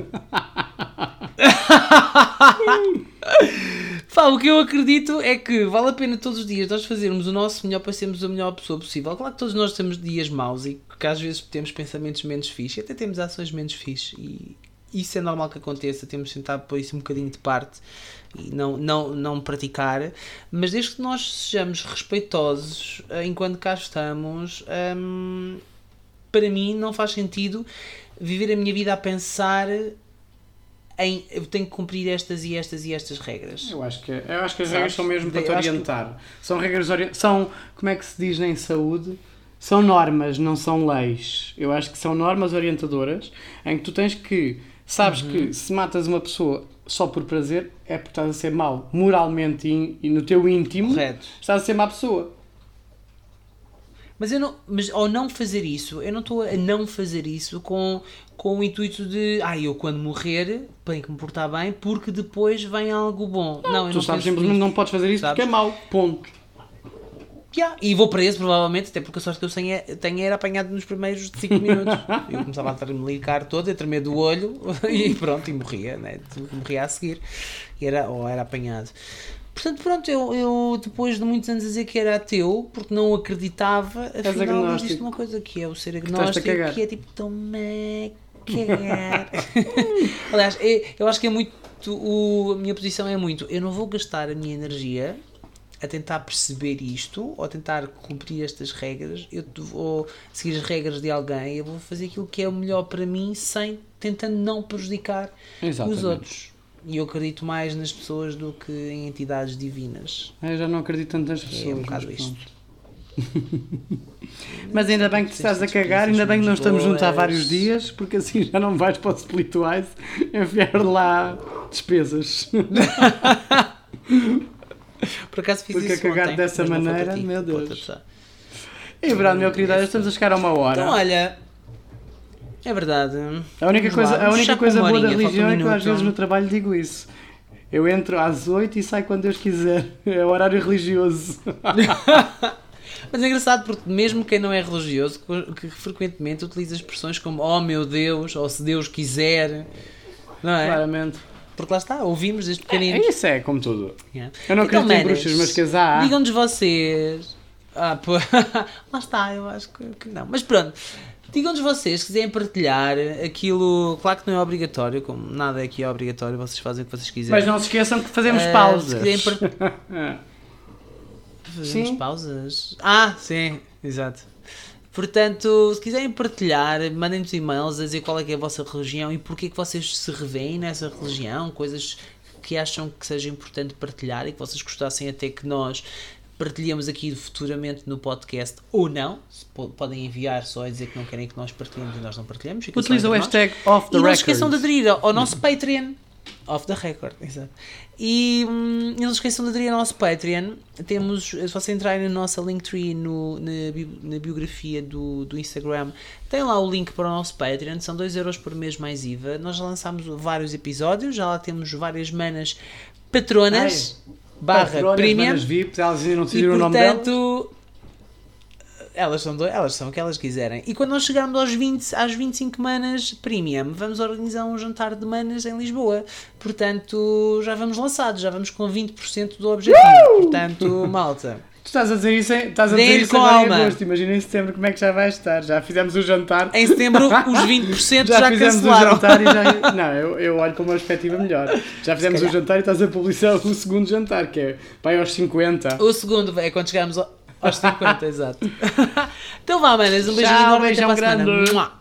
Pá, o que eu acredito é que vale a pena todos os dias nós fazermos o nosso melhor para sermos a melhor pessoa possível. Claro que todos nós temos dias maus e que às vezes temos pensamentos menos fixes e até temos ações menos fixes, e isso é normal que aconteça. Temos de tentar pôr isso um bocadinho de parte e não, não, não praticar, mas desde que nós sejamos respeitosos enquanto cá estamos, hum, para mim não faz sentido viver a minha vida a pensar em eu tenho que cumprir estas e estas e estas regras. Eu acho que, eu acho que as Sabes? regras são mesmo para te eu orientar. Que... São regras ori... são, como é que se diz em saúde? São normas, não são leis. Eu acho que são normas orientadoras em que tu tens que, sabes uhum. que se matas uma pessoa só por prazer é porque estás a ser mau moralmente e, e no teu íntimo. Correto. Estás a ser má pessoa. Mas, eu não, mas ao não fazer isso, eu não estou a não fazer isso com, com o intuito de ah, eu quando morrer tenho que me portar bem porque depois vem algo bom. Não, não eu tu não sabes simplesmente não podes fazer isso, sabes? Porque é mau. Ponto. Yeah. E vou preso provavelmente, até porque a sorte que eu tenho, é, tenho era apanhado nos primeiros cinco minutos. Eu começava a tremelicar todo, a tremer do olho e pronto, e morria, né? Morria a seguir. E era, ou era apanhado. Portanto, pronto, eu, eu depois de muitos anos a dizer que era ateu, porque não acreditava, afinal existe uma coisa que é o ser agnóstico, que, que é tipo, toma cagar. Aliás, eu, eu acho que é muito, o, a minha posição é muito, eu não vou gastar a minha energia a tentar perceber isto, ou a tentar cumprir estas regras, eu vou seguir as regras de alguém, eu vou fazer aquilo que é o melhor para mim, sem, tentando não prejudicar Exatamente. Os outros. E eu acredito mais nas pessoas do que em entidades divinas. Eu já não acredito tanto nas pessoas. É um bocado isto. Mas ainda bem que te estás a cagar, ainda bem que não estamos juntos há vários dias, porque assim já não vais para o Splitwise enviar lá despesas. Por acaso fiz porque isso a cagar ontem, dessa maneira, meu Deus. E Bruno, meu querido, estamos a chegar a uma hora. Então olha... É verdade. A única Vamos coisa, lá, a única coisa boa da horinha, religião um é que eu às minuto. vezes no trabalho digo isso. Eu entro às oito e saio quando Deus quiser. É o horário religioso. Mas é engraçado porque mesmo quem não é religioso, que frequentemente utiliza expressões como oh meu Deus, ou se Deus quiser. Não é? Claramente. Porque lá está, ouvimos desde pequenino. É, isso é como tudo. Yeah. Eu não então, acredito em bruxas, mas que as há. Digam-nos vocês. Ah, pô. Lá está, eu acho que, que não. Mas pronto. Digam-nos vocês, se quiserem partilhar aquilo, claro que não é obrigatório, como nada aqui é obrigatório, vocês fazem o que vocês quiserem. Mas não se esqueçam que fazemos uh, pausas. Se quiserem part... Fazemos sim. pausas? Ah, sim, exato. Portanto, se quiserem partilhar, mandem-nos e-mails a dizer qual é que é a vossa religião e porque é que vocês se revêem nessa religião, coisas que que acham que seja importante partilhar e que vocês gostassem até que nós partilhamos aqui futuramente no podcast ou não. Podem enviar só a dizer que não querem que nós partilhemos e nós não partilhamos. Utiliza o hashtag off the record. E não se esqueçam de aderir ao nosso Patreon. Off the record, exato. E hum, não se esqueçam de aderir ao nosso Patreon. Temos, se vocês entrarem na nossa Linktree, no, na, na biografia do, do Instagram, tem lá o link para o nosso Patreon. São dois euros por mês mais I V A. Nós já lançámos vários episódios, já lá temos várias manas patronas. Ai. Barra Patronas, premium V I P, elas ainda não e decidiram o nome delas. portanto elas são, do, elas são o que elas quiserem. E quando nós chegarmos aos vinte, às vinte e cinco manas premium, vamos organizar um jantar de manas em Lisboa. Portanto, já vamos lançados, já vamos com vinte por cento do objetivo. Uh! Portanto, malta. Tu estás a dizer isso, em, estás a dizer isso agora em agosto. Imagina em setembro como é que já vai estar. Já fizemos o jantar. Em setembro os vinte por cento já, já fizemos cancelaram. o jantar e já... Não, eu, eu olho para uma perspectiva melhor. Já fizemos o jantar e estás a publicar o segundo jantar, que é vai aos cinquenta. O segundo é quando chegarmos aos cinquenta, exato. Então vá, manas, um beijinho Tchau, enorme, beijão até para a semana. grande.